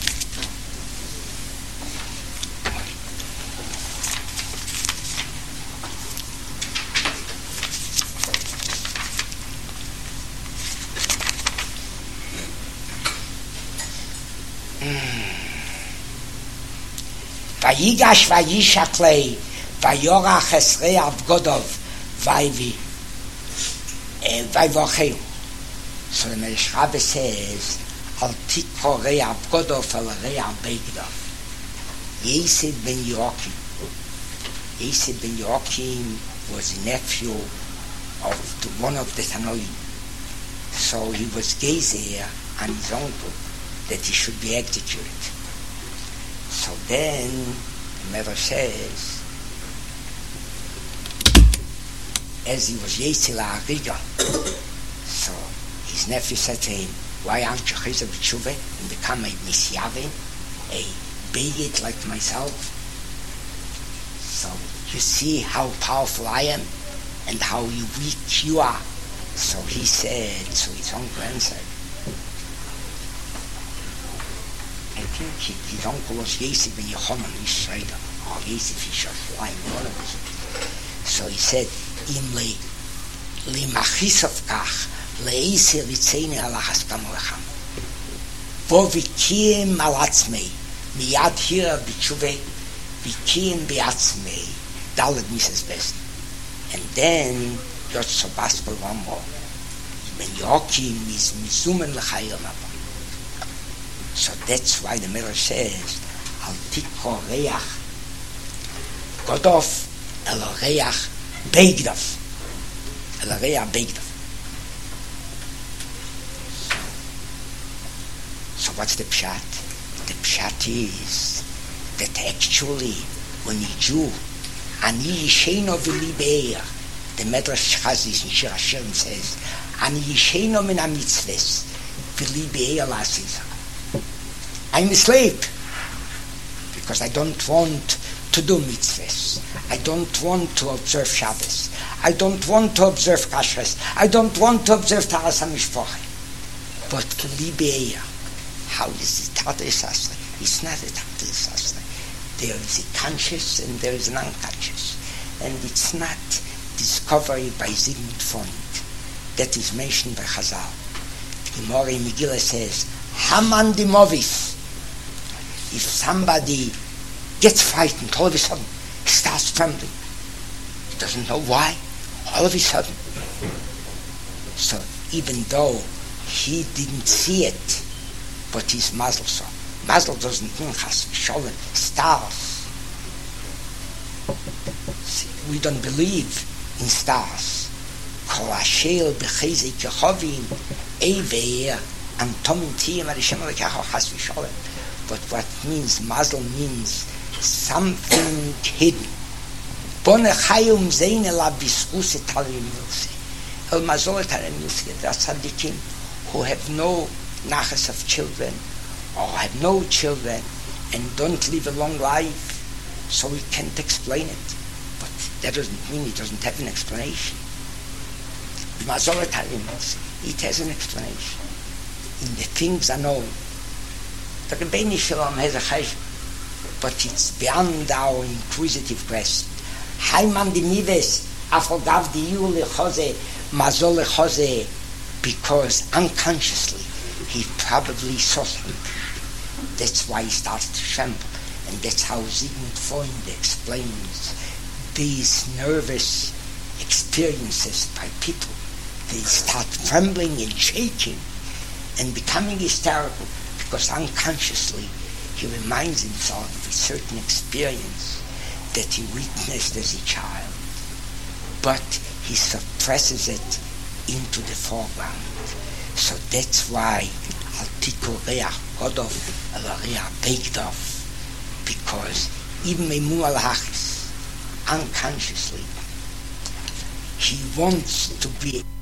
Vayigash vayishaklei vayorach esrei avgodov vayvi vayvocheu. So the Medrash Rabbe says, al tikro rei avgodov al rei avbegdov. Yesed ben Yoakim. Yesed ben Yoakim was a nephew of the, one of the Tanoim. So he was gazer on his uncle that he should be executed. So then, the Medrash says, as he was Yesila Ariga, so his nephew said to him, why aren't you Chizah B'Tshuvah and become a Misyavin, a bigot like myself? So you see how powerful I am and how weak you are. So he said, so his uncle answered, I think his uncle was Yosef ben Yochanan Yisrael, or Yosef Yishaflaim, one of us. So he said, Im le li machisov kach le'eser ritzeni alachas kamolechem vo vikiem al atzmei miyad hira b'tshuveh vikiem be'atzmei dalet misses best. And then Yotzo Baspel one more Ben Yoakim is mizumen l'chayim abba. So that's why the Medrash says, Al tikro reach Godov el reach Beigdov. El reach Beigdov. what's the pshat? The pshat is that actually when a Jew, Ani Yisheino v'li be'er, the Medrash Chazis in Shir Hashem says, Ani Yisheino min ha-mitzvahs v'li be'er la'asisa. I'm a slave because I don't want to do mitzvahs. I don't want to observe Shabbos. I don't want to observe Kashrus. I don't want to observe Taras HaMishpachah. But v'li be'er, how is it Taras HaSasra? It's not a Taras HaSasra. There is a conscious and there is an unconscious. And it's not discovery by Sigmund Freud. That is mentioned by Chazal. The Gemara in Megillah says, Haman Dimovis. If somebody gets frightened, all of a sudden, he starts trembling. He doesn't know why. All of a sudden. So even though he didn't see it, but he's mazel so. Mazel doesn't mean chas v'sholem, stars. See, we don't believe in stars. Kol hashel b'chezek yechovim eiveir antomin tiyim arishem alekacho chas v'sholem. But what means mazel means something hidden. Bone chayum zeine la biskus etalim yilse. El mazol etalim yilse. That's tzaddikim who have no nachas of children, or have no children and don't live a long life, so we can't explain it. But that doesn't mean it doesn't have an explanation. It has an explanation. In the things unknown. The Rebbeinu Shalom has a cheshbon, but it's beyond our inquisitive quest. Hayman di mives, afogav di yu lechoze, mazol lechoze, because unconsciously he probably saw something. That's why he starts to tremble. And that's how Sigmund Freud explains these nervous experiences by people. They start trembling and shaking and becoming hysterical because unconsciously he reminds himself of a certain experience that he witnessed as a child. But he suppresses it into the foreground. So that's why Altiko Reach Hodov Ela Reach Beigdov, because even Meimu Al-Hachis, unconsciously, he wants to be